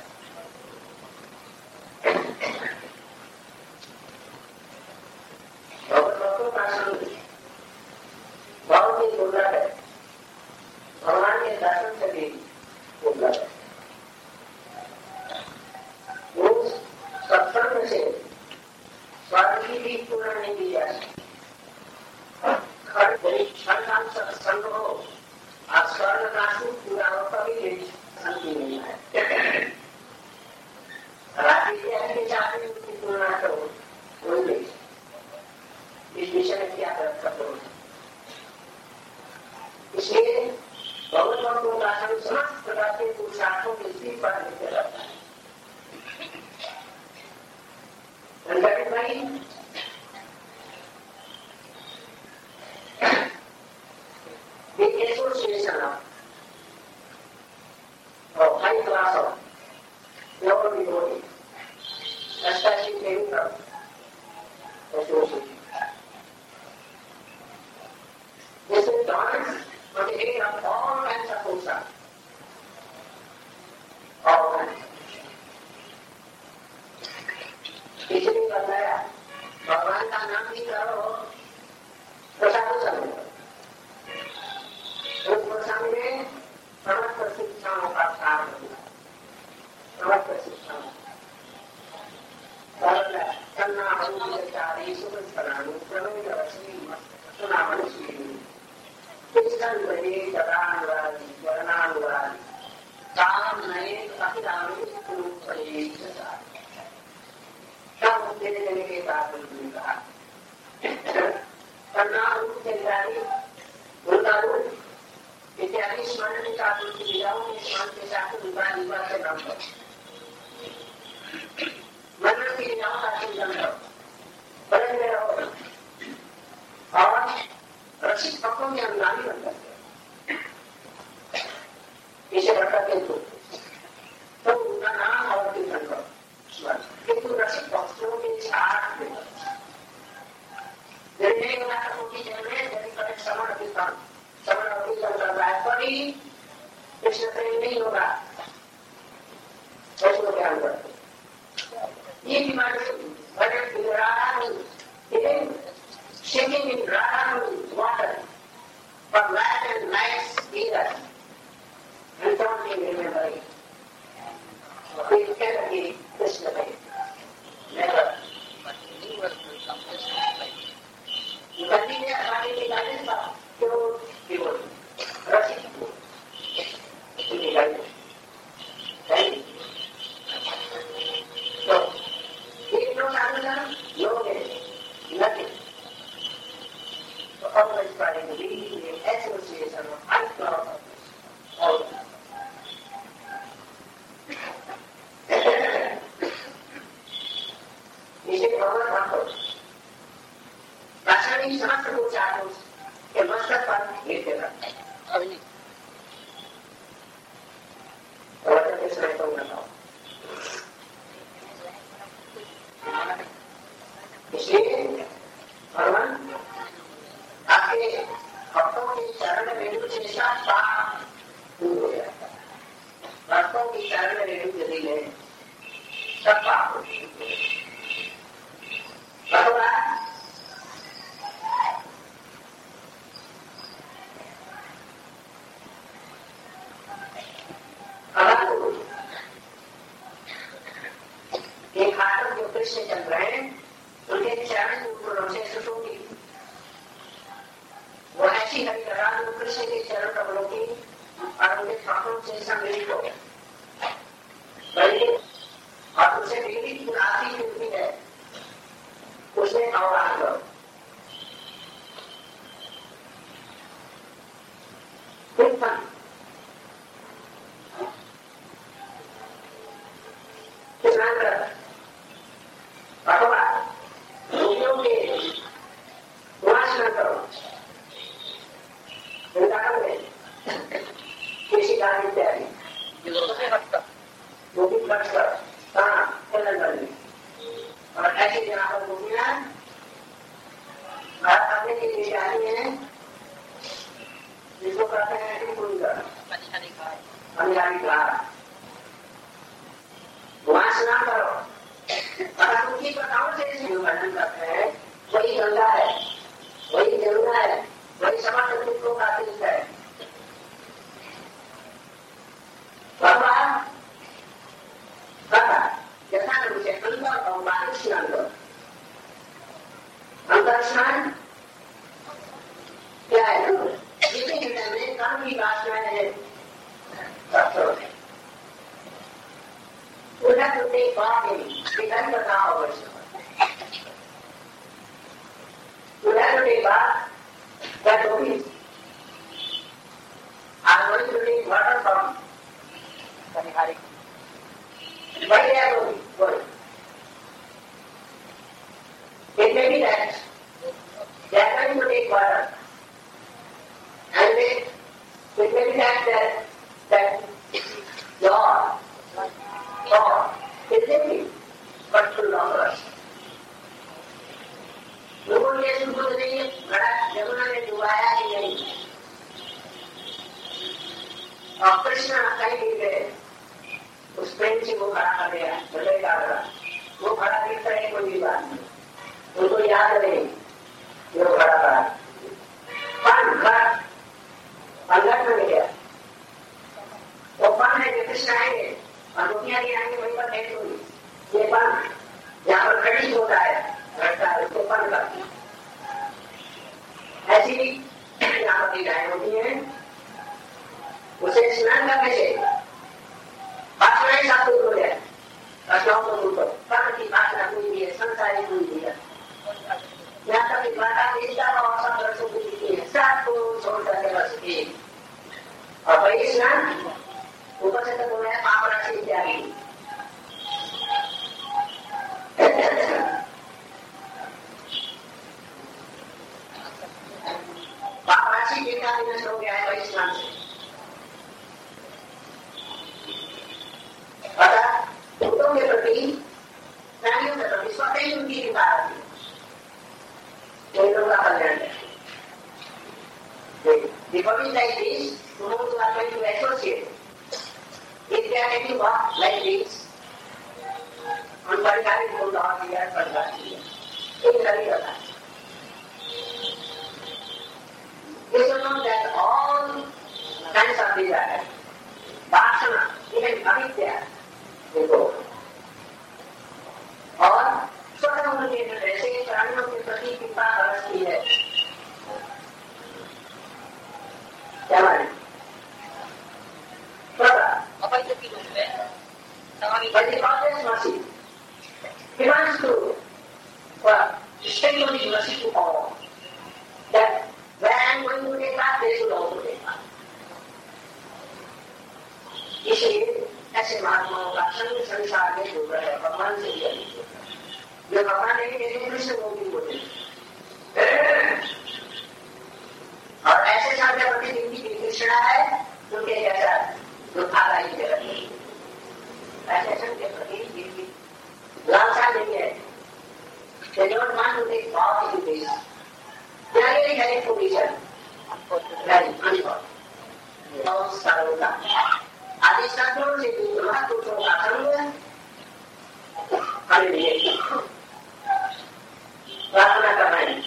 भगवतों का संग बहुत ही दुर्लभ है। भगवान के दर्शन से भी दुर्लभ है। वो सत्संग से स्वर्ग की भी पूर्ण नहीं की जा सकती। क्षण सत्संग हो और स्वर्ग का सुख पूरा हो कभी शांति नहीं है। रात्रि के साथ में उसकी तुलना करो कोई नहीं। इस विषय में क्या कर सकते हो? इसलिए भगवतों का समस्त प्रकार के पुरुषार्थों के स्थिति पर लेकर रहता है। भाई the association of of high class of lower devotee, especially painter association. This is done on the aid of all kinds of puruषार्थ, all kinds. इसलिए बताया भगवान का नाम भी करो, प्रसाद समझो। उस प्रसंग में समस्त शिक्षाओं का सार होगा। समस्त शिक्षाओं कन्ना अनुचारी सुखनानु प्रमेय रश्मि सुना मनुष्य कृष्ण बने जगानुरागी वर्णानुरागी काम नए अखिलानु सब देने देने के बाद उन्होंने कहा कन्ना अनुचारी वृंदावन इत्यादि स्मरण का विधाओं में स्मरण के साथ उनका निवास से काम करो। मन की विधाओं का चिंतन करो, बदल में रहो और रसिक पक्कों में अनुगामी बन करते इसे रखते हो तो उनका नाम और चिंतन करो। किंतु रसिक पक्षों के साथ में निर्णय की जरूरत समण अधिकार समण अधिकार कर रहा है बड़ी कृष्ण प्रेम नहीं होगा। उसको ध्यान करते ये बीमारी बजट राधानी shaking in Radha's water for light and nice either and don't even remember it. We cannot be Krishna by never. You continue having the guidance of pure devotee. Rasic to be guided. Right? So, if no sadhana, no gain, nothing. So, always trying to be in association of high power. Always. इसे भगवान आपको रासायनिक समस्त को चारों के मस्तक पर गिरते रहते हैं। तो बताओ इसलिए भगवान आपके भक्तों के चरण रेणु जैसा पाप दूर हो जाता है। भक्तों की चरण रेणु यदि ले सब पाप हो जाते हैं। एक हाथ जो कृष्ण चल रहे हैं उनके चरण ऊपर से सुशोभी वो ऐसी हरी लगा जो कृष्ण के चरण कमलों की और उनके पापों से सम्मिलित हो गए बल्कि और उनसे पीड़ित आती होती है उसने अवराध करो second position. Very good. बहुत सरलता आदि शास्त्रों से महापुरुषों का संग हमें लिए प्रार्थना करना है।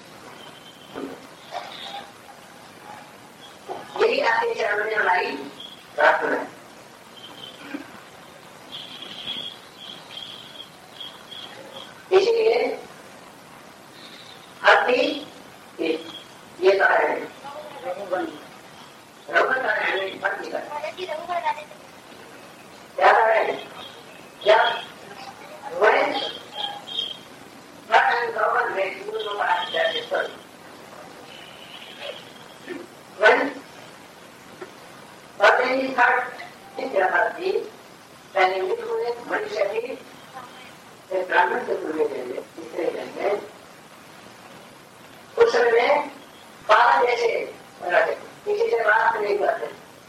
यही आपके चरणों में हमारी प्रार्थना है। इसलिए हड्डी ये कह रहे हैं रघुवर का रहने भक्ति का क्या कर रहे हैं जब when but and government makes use of our system when but then he thought in their body then he would do it मनुष्य भी एक ब्राह्मण से जुड़े देंगे इससे देंगे उस समय में बाबा जैसे किसी से बात नहीं करते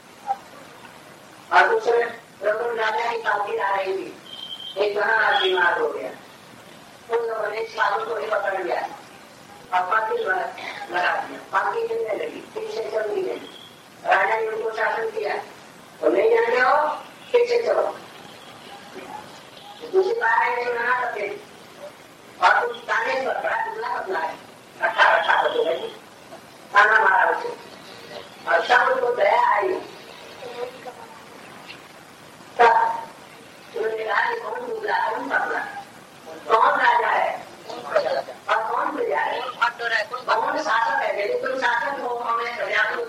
और उस समय रघुवर राजा की पालकी आ रही थी एक घना बीमार हो गया उन लोगों ने साधु को ही पकड़ लिया और पालकी लगा दिया पालकी चलने लगी फिर से चल नहीं गई राजा ने उनको शासन किया तो नहीं जाने हो फिर से चलो दूसरी बार नहीं मना करते और तुम ताने पर बड़ा दुबला पतला है अठारह अठारह हो गई ताना मारा उसे और सब उनको दया आई तब उन्होंने कहा कि कौन दुबला कौन पतला कौन राजा है और कौन प्रजा है कौन शासक है यदि तुम शासक हो हमें प्रजा को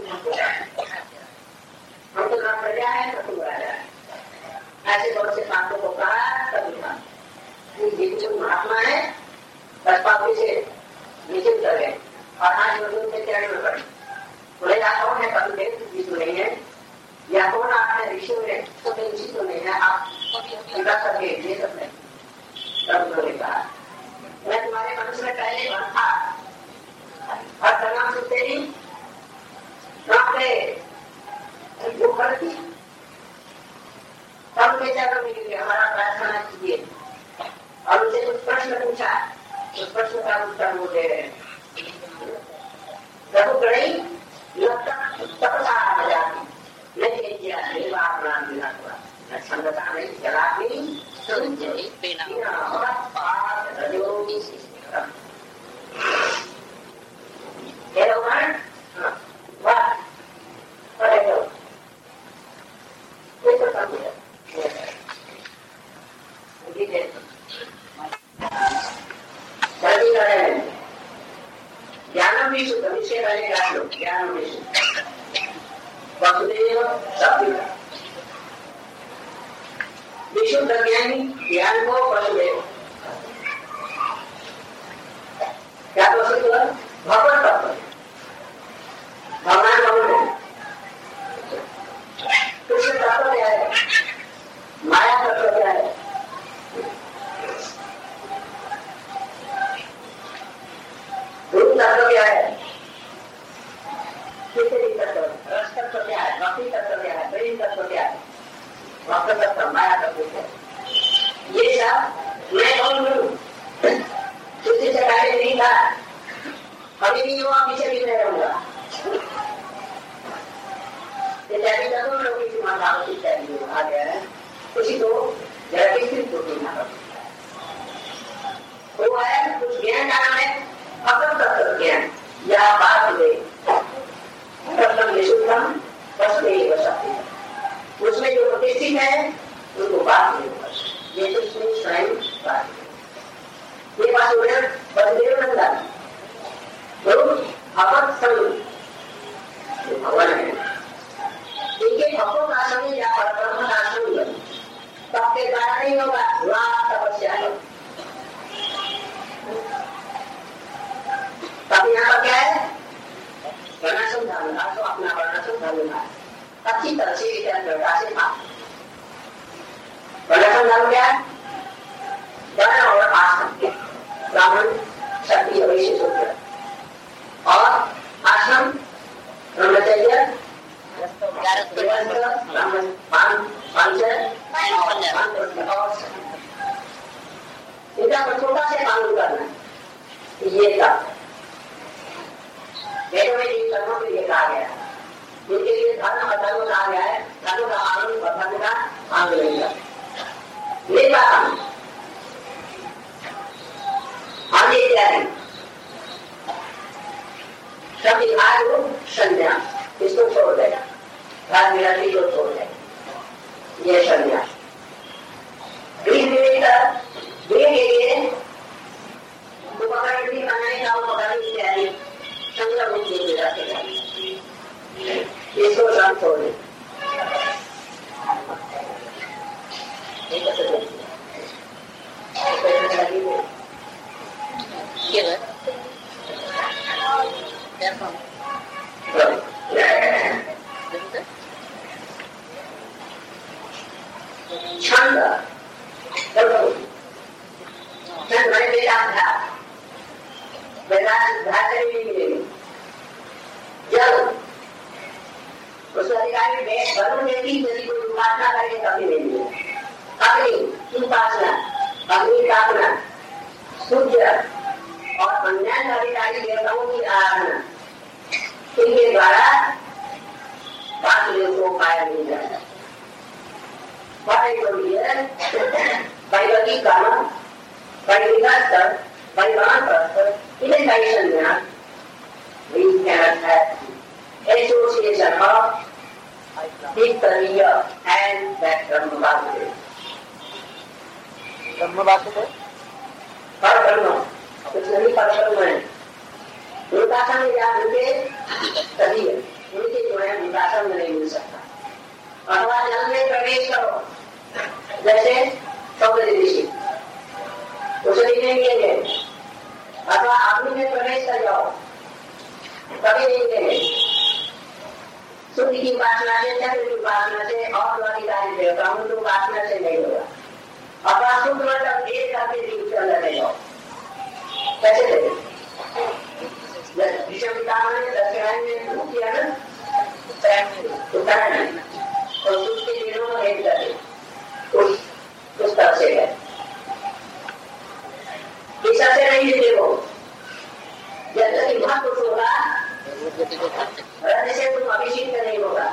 हम तो ना प्रजा है ना तुम राजा है ऐसे बहुत से पात्रों को कहा तब जो महात्मा है बसपापी से निश्चित कर गए और आज लोगों के चरण में पड़े बोले या कौन है कभी जी तो नहीं है या कौन आपने ऋषि में तो ऋषि तो नहीं है आप पूरा करके ये सब नहीं तब उन्होंने कहा मैं तुम्हारे मनुष्य में पहले बन था और तनाव से तेरी जो करती तब बेचारा मिलेंगे हमारा प्रार्थना कीजिए और उसे कुछ प्रश्न पूछा उस प्रश्न का उत्तर वो दे रहे हैं प्रभु गणई तपसा जाती नहीं किया सेवा प्राण दिला हुआ संगता नहीं चला नहीं संजय बिना रजोगी हेलो वन वाह अरे लो ये तो सब है ज्ञान विषु विषय रहेगा ज्ञान विषु वसुदेव सत्य विशुद्ध ज्ञानी ज्ञान को वसुदेव क्या वसुदेव भगवान तत्व भगवान कौन है कृष्ण तत्व क्या है माया तत्व क्या है रूप तत्व क्या है किसी तत्व रस तत्व क्या है भक्ति तत्व क्या है प्रेम तत्व क्या है भक्त तत्व माया तत्व क्या है ये सब मैं कौन हूँ किसी से पहले नहीं था अभी भी हुआ पीछे भी मैं रहूंगा इत्यादि तत्व लोग की माता इत्यादि आ गया है उसी को जरा विस्तृत को देखना वो है कुछ ज्ञान का नाम है अपना तत्व ज्ञान या बात दे तत्व विशुद्धम वसुदेव सत्य उसमें जो प्रतिष्ठित है उसको बात नहीं ये तो उसमें स्वयं बात ये बात वसुदेव नंदन भगवत संग भगवान है इनके भक्तों का संग या परब्रह्म का संग सबके द्वारा नहीं होगा लाख तपस्या है तब यहाँ पर क्या है वर्णाश्रम धर्म तो अपना वर्णाश्रम धर्म है अच्छी तरह से व्यवस्था से था वर्णाश्रम धर्म क्या है वर्ण और आश्रम ब्राह्मण क्षत्रिय वैश्य शूद्र और आश्रम ब्रह्मचर्य ब्राह्मण इनका छोटा से पालन करना ये तब वेदों में जिन कर्मों के लिए कहा गया है, जिनके लिए धर्म अधर्म कहा गया है, धर्म का आनंद और धर्म का आनंद लेगा। ये बात आगे इत्यादि सब विभाग संन्यास, इसको छोड़ देगा, भाग विराटी को छोड़ देगा, ये संन्यास। बीज विवेक के लिए उपकरण भी बनाने का उपकरण इत्यादि संग्रह रूप में जाते हैं, इसको सब छोड़ दे। छंद छंद बड़े वेदांत वेदांत भाषा नहीं मिलेगी। जब उस अधिकारी में वरुण ने भी यदि कोई उपासना करके कभी नहीं मिले, अग्नि उपासना, अग्नि कामना, सूर्य और अन्य अधिकारी देवताओं की आराधना, इनके द्वारा वासुदेव को पाया नहीं जाता। वैदिक कर्म, वैदिक स्तर, परिवार स्तर, इन्हें दर्शन में we cannot have association of history and that Brahma Vasudev. ब्रह्म वासुदेव पर ब्रह्म कुछ नहीं, पर ब्रह्म है। उपासना में या उनके तभी है, उनके जो है उपासना में नहीं मिल सकता। अथवा जल में प्रवेश करो, जैसे सौंदर्य ऋषि उसे नहीं मिलेंगे, अथवा अग्नि में प्रवेश कर जाओ, कभी नहीं मिलेंगे। सूर्य की उपासना से, चंद्र की उपासना से और अधिकारी देवताओं की उपासना से नहीं होगा। अथवा शुद्ध मतलब एक करके जीव के अंदर नहीं जाओ, कैसे देंगे? विश्वविद्यालय में दक्षिणायन में शुरू किया ना, उत्तरायण में और सूर्य के दिनों में एक करके उस उस तरह से है। इस से नहीं देते वो, जब तक महापुरुष होगा रहने से तुम अभिषेक नहीं होगा।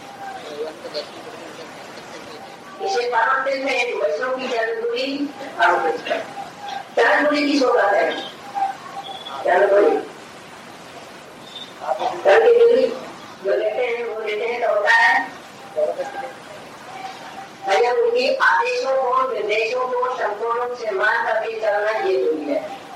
इसे पारंपरिक में वैष्णव की चरणधूलि आरोपित है। चरणधूलि किस होगा है? चरणधूलि चरणधूलि जो लेते हैं वो लेते हैं तो होता है भैया उनके आदेशों को, निर्देशों को संपूर्ण रूप से मान करके चलना ये दूरी है।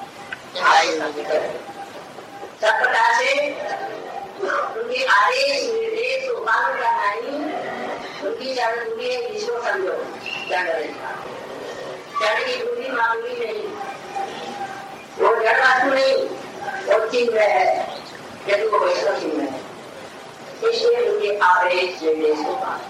सब प्रकार से उनके आदेश निर्देश को पालन करना ही उनकी चरण दूरी है। इसको समझो, चरण चरण की दूरी मामूली नहीं, वो जड़ वस्तु नहीं, वो चिन्ह है, यदि वो वैष्णव चिन्ह है। इसलिए उनके आदेश निर्देश को पालन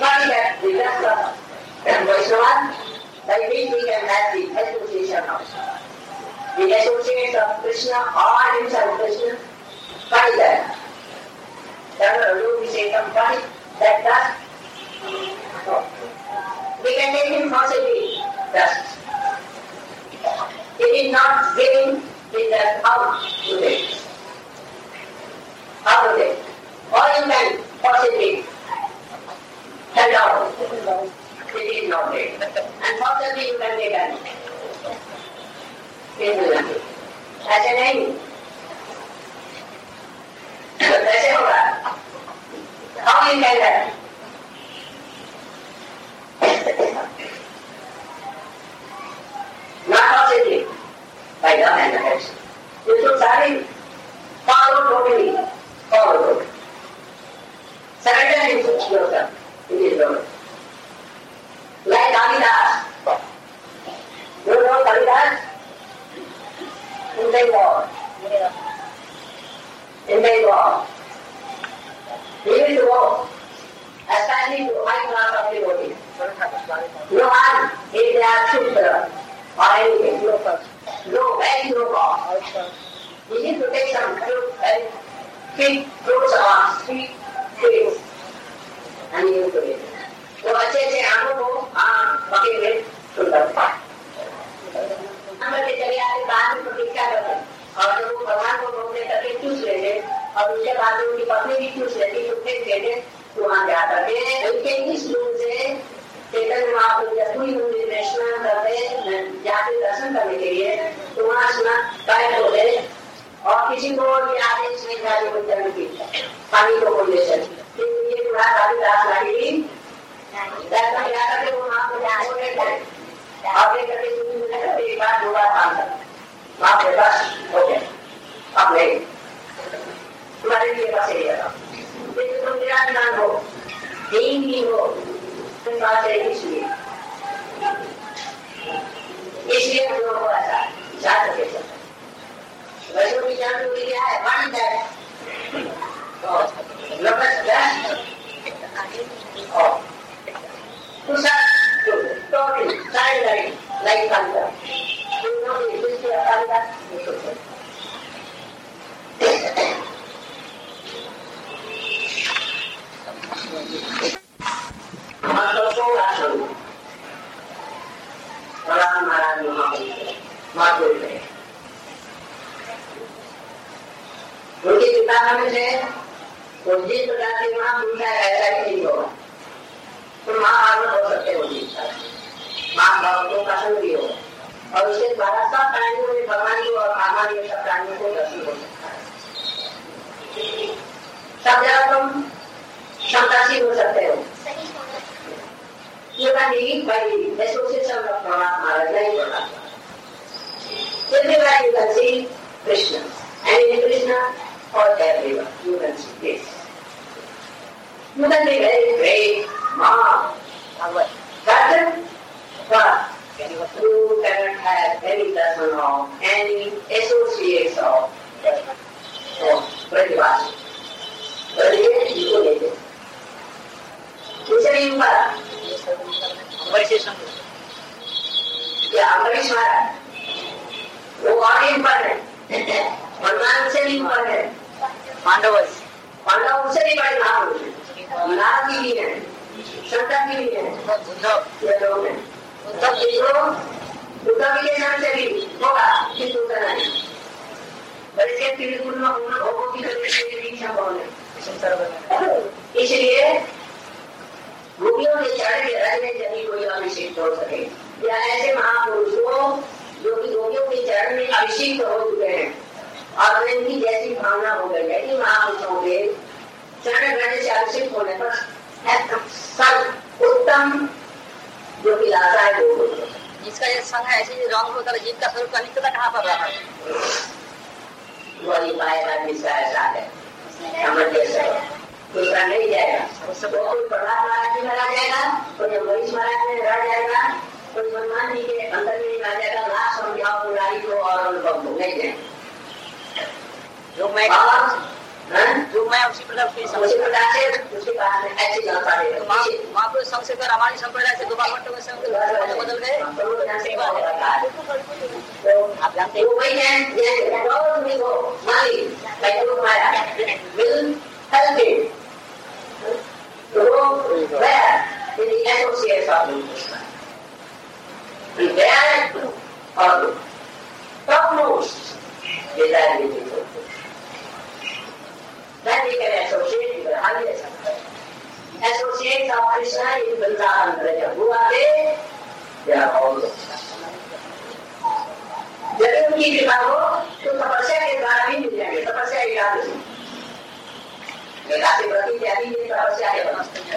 Vaishnava, by which we can have the association of the associates of Krishna or himself Krishna, what is that? There are no Vishekam, what is that dust? We can take him possibly dust. It is not giving, it is that out to take. Out to take. Or you can possibly hand out. It is not there. And possibly you can take anything. ऐसे नहीं, तो कैसे होगा? How you can that? Not possibly by the hand of hands. You should study, follow totally, follow totally. Surrender yourself. It is Lord. Like Kalidas. You know Kalidas? In Bengal. In Bengal. He will go, especially to high class of the body. No one is there Sutra or anything. No, very low cost. You need to take some fruit and keep fruits on street trees. And you do it. तो अच्छे अच्छे आंखों को आम पके हुए सुंदर हम बच्चे चले आते बाद में प्रतीक्षा करते और जब वो भगवान को रोकने करके चूस लेते और उसके बाद उनकी पत्नी भी खुश रहती, तो फिर कहते वहां जाकर के उनके इस रूप से चैतन्य महाप्रभु जब पूरी मंदिर में स्नान करते जाते दर्शन करने के लिए, तो वहां स्नान पैर हो गए और किसी को भी आदेश नहीं था जो जल की पानी को बोल दे सकते। ये पूरा काफी दास लगी दर्शन जाकर के वो वहां पर और एक बार दो बार काम कर बाप रे बस हो गया, अब नहीं तुम्हारे लिए बस यही है। तुम विराजमान हो, दीन भी हो, तुम बात है इसलिए इसलिए हम लोगों को ऐसा जा सके सकते। वैसे भी जान तो क्या है वन दैट लोकस दैट और तो सब तो सारे लाइक लाइक करता तो भी इसके अंदर उनकी किताब में से जिस प्रकार से वहां पूछा ऐसा ही नहीं होगा, तो माँ आनंद हो सकते हो माँ बाप को पसंद भी हो, और उसके द्वारा सब प्राणियों में भगवान को और सामान्य सब प्राणियों को दर्शन हो सकता है। सब जगह तुम क्षमताशील हो सकते हो। You can be by the association of Paramatma, like Paramatma. Everywhere you can see Krishna, and in Krishna, all everywhere you can see this. You can be very great, mom, but but you cannot have any person of any associates of Pratibhas. But yet you will get it. दूसरी बात क्या अमरीश महाराज वो और ऊपर है, भगवान से भी ऊपर है, पांडव पांडव उससे भी बड़े महापुरुष है, नारद की भी है, शंकर की भी है, ये लोग हैं। तब देखो उद्धव के नाम से भी होगा किंतु उतना नहीं, पर इसके त्रिगुण में उन भोगों की दीक्षा कौन है? इसलिए गोपियों के चरण के रहने जमी कोई अभिषेक हो सके, या ऐसे महापुरुष को जो कि गोपियों के चरण में अभिषेक हो चुके हैं और उनकी जैसी भावना हो गई है कि महापुरुषों के चरण रहने से अभिषेक होने पर सब उत्तम जो कि लाता है वो जिसका ये संग है ऐसे रंग होता है, जिनका स्वरूप का नित्यता कहाँ पर रहा है वही पाएगा जिसका ऐसा है समझ जैसा दूसरा नहीं जाएगा। उससे कोई प्रहलाद महाराज जी में रह जाएगा, कोई अम्बरीश महाराज में रह जाएगा, कोई हनुमान जी के अंदर में रह जाएगा। लाश समझाओ पुरानी को और अनुभव को नहीं जाएगा। जो मैं जो मैं उसी प्रकार की उसी प्रकार से उसके पास में ऐसी जानकारी है। वहाँ पर संघ से कर हमारी संप्रदाय से दोबारा मट्टों में संघ बदल गए। आप जानते हैं वही है रोज भी हो माली बैठो Maya will help him to go there in the associates of Krishna. Be there or topmost desirability of Krishna. Then we can associate with the highest of Krishna. Associates of Krishna in Vrindavan Braja. Who are they? They are all those. यदि उनकी कृपा हो तो तपस्या के द्वारा भी मिल जाएंगे। तपस्या एकादशी एकादशी व्रत इत्यादि में तपस्या है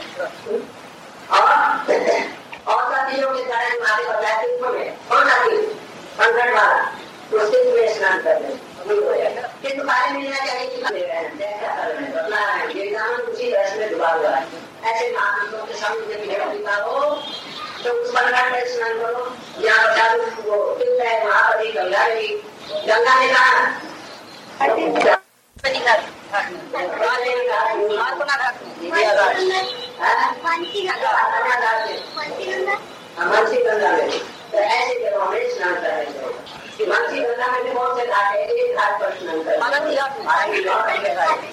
और और साथियों के द्वारा जो आगे बताया तीर्थों में कौन सा तीर्थ पंद्रह बार उसके में स्नान कर ले नहीं हो जाएगा। किंतु कार्य मिलना चाहिए कि दे रहे हैं क्या कर रहे हैं बदला रहे हैं ये दामन उसी रस में डुबा हुआ है। ऐसे महापुरुषों के सामने जब मेरा कृपा हो तो उस बलराम में स्नान करो। यहाँ बचा वो तीर्थ है महापति गंगा देवी गंगा ने कहा ऐसे जगहों में स्नान करने चाहिए। मानसी गंगा में भी बहुत से घाट है, एक घाट पर स्नान करें।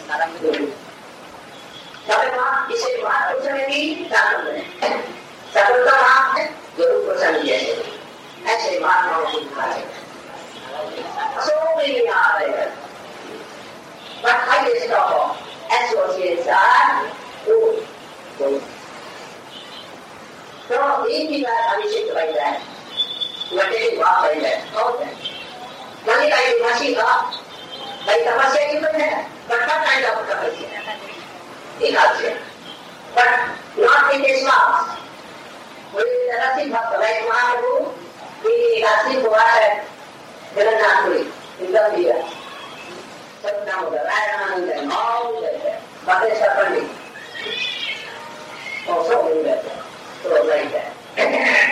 इसे बात पूछने सफलता आप है जरूर प्रसन्न जैसे ऐसे महात्माओं को दिखाए सो मेरी आ रहे हैं but highest of एक ही बार अभिषेक बन जाए, वटे वाह बन जाए, और जाने का एक भाषी का भाई तपस्या की तो है, बट what kind of तपस्या? एक हाथ से, but not in this mass. कोई रसिक भक्त भाई महाप्रभु की रसिक हुआ है जगन्नाथपुरी, इनका दिया सब नाम होगा रायरामानंद है, मौज है, बातेश्वर पंडित और सब मिल जाते हैं, तो लाइक है।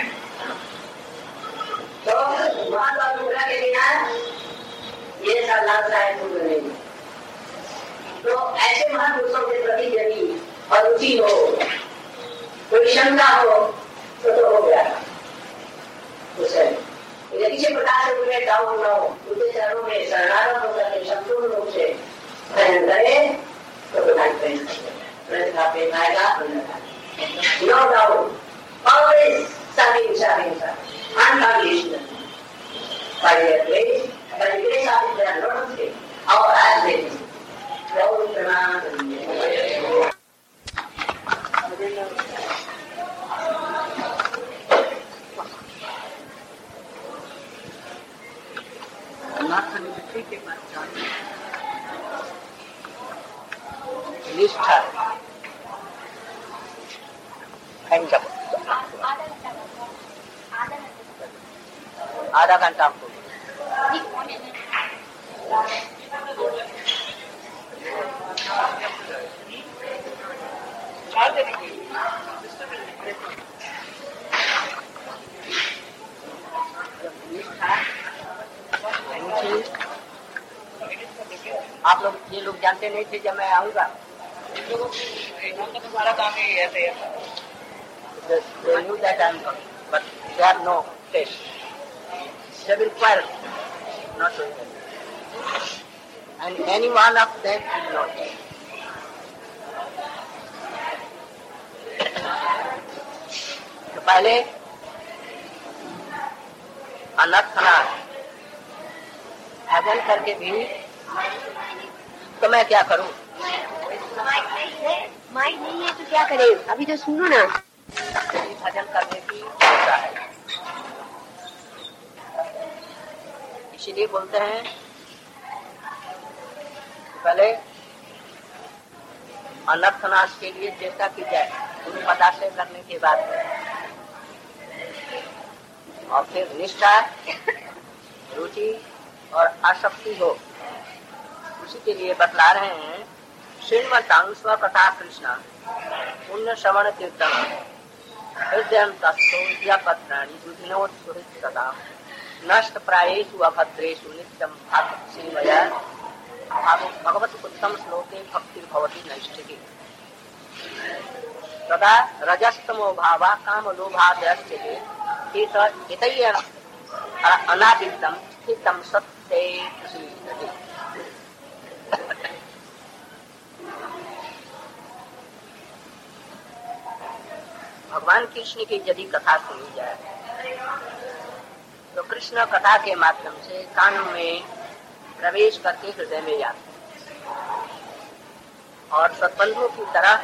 तो महात्मा के बिना ये सब लालसा है पूर्ण नहीं। तो ऐसे महापुरुषों के प्रति यदि अरुचि हो, कोई शंका हो, तो तो हो गया उसे यदि किसी प्रकार से उन्हें डाउन न हो, उनके चरणों में शरणागत होकर के संपूर्ण रूप से ग्रहण करे तो बुराई प्रयत्न पे आएगा। No doubt, always serving, serving, serving, unconditional. By their grace, by the grace of their Lordship, our advent, Lord Pranam. के पहचान निष्ठा आधा घंटा आपको आप लोग ये लोग जानते नहीं थे जब मैं आऊंगा, तुम्हारा काम ही ऐसे है। They knew that I am coming, but they have no taste. They will quarrel, not doing it. And any one of them will not. तो पहले अनर्थनाथ भजन करके भी तो मैं क्या करूं? माइक नहीं है तो क्या करें? अभी तो सुनो ना। भजन करने की इच्छा है, इसीलिए बोलते हैं पहले अनर्थनाश के लिए चेष्टा की जाए, गुरु पदाश्रय करने के बाद और फिर निष्ठा, रुचि और आसक्ति हो, उसी के लिए बतला रहे हैं। श्रीमतां स्वकथा कृष्ण पुण्य श्रवण कीर्तन हृदय तस्थो पत्राणि दुधिनोत्सुहित सदा नष्ट प्रायेषु अभद्रेषु नित्यं भागवत सेवया भगवत उत्तम श्लोके भक्ति भवति नैष्ठिकी तदा रजस्तमो भावा काम लोभादयश्चेते हितैः अनादितं स्थितं सत्ये श्रीहरि। भगवान कृष्ण की यदि कथा सुनी जाए तो कृष्ण कथा के माध्यम से कान में प्रवेश करके हृदय में जाते और सत्बंधु की तरह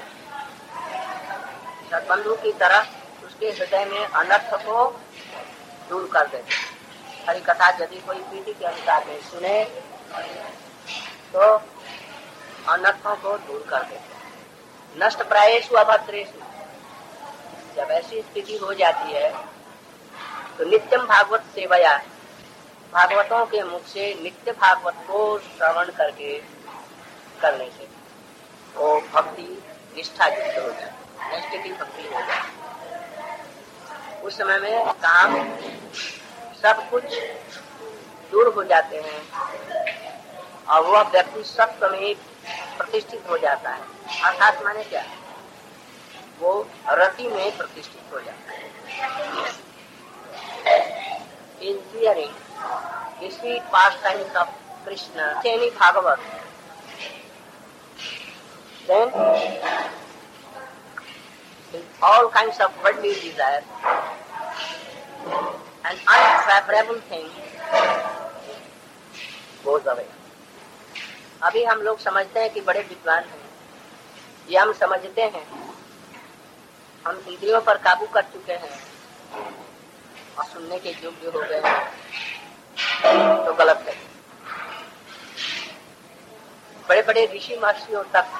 सत्बंधु की तरह उसके हृदय में अनर्थ को दूर कर देते। हरि कथा यदि कोई पीढ़ी के अनुसार में सुने तो अनर्थों को दूर कर देते। नष्ट प्रायेषु अभद्रेषु, जब ऐसी स्थिति हो जाती है तो नित्यम भागवत सेवया, भागवतों के मुख से नित्य भागवत को श्रवण करके करने से वो भक्ति निष्ठा युक्त हो जाए, नैष्ठिकी भक्ति हो जाए। उस समय में काम सब कुछ दूर हो जाते हैं और वह व्यक्ति सत्व में प्रतिष्ठित हो जाता है। अर्थात माने क्या, वो रति में प्रतिष्ठित हो जाता है। In hearing the sweet pastimes of Krishna, any Bhagavat, then all kinds of worldly desire and unfavorable things goes away. अभी हम लोग समझते हैं कि बड़े विद्वान हैं, ये हम समझते हैं, हम इंद्रियों पर काबू कर चुके हैं, और सुनने के योग्य हो गए हैं तो गलत है। बड़े बड़े ऋषि महर्षियों तक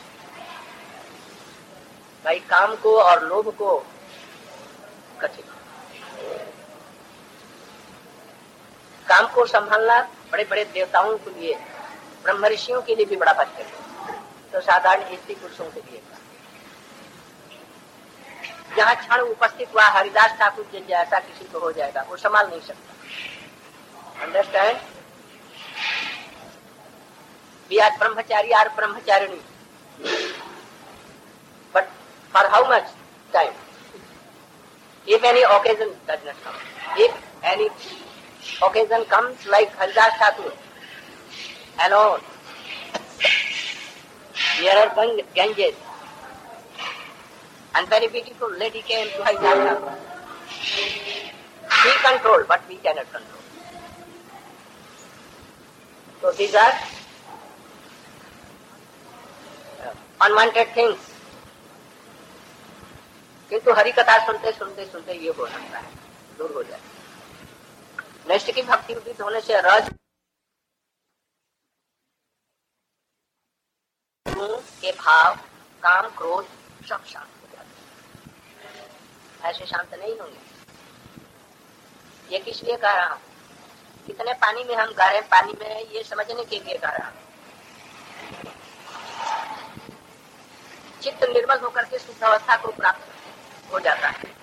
भाई काम को और लोभ को कठिन, काम को संभालना बड़े बड़े देवताओं के लिए, ब्रह्म ऋषियों के लिए भी बड़ा कठिन है, तो साधारण स्त्री पुरुषों के लिए जहाँ क्षण उपस्थित हुआ हरिदास ठाकुर जी जैसा किसी को हो जाएगा, वो संभाल नहीं सकता। Understand? We are brahmachari are brahmacharini, but for how much time? If any occasion does not come, if any occasion comes like Haridas Thakur alone, nearer Ganges, and very beautiful lady came to Haridas Thakur. We control, but we cannot control. So these are uh, unwanted things. किंतु हरि कथा सुनते सुनते सुनते ये हो सकता है, दूर हो जाए। नैष्ठ की भक्ति उदित होने से रज के भाव, काम, क्रोध सब शांत हो जाते हैं। ऐसे शांत नहीं होंगे। ये किस लिए कह रहा हूं? कितने पानी में हम गहरे पानी में है ये समझने के लिए कह रहा हूं। चित्त निर्मल होकर के शुद्ध अवस्था को प्राप्त हो जाता है।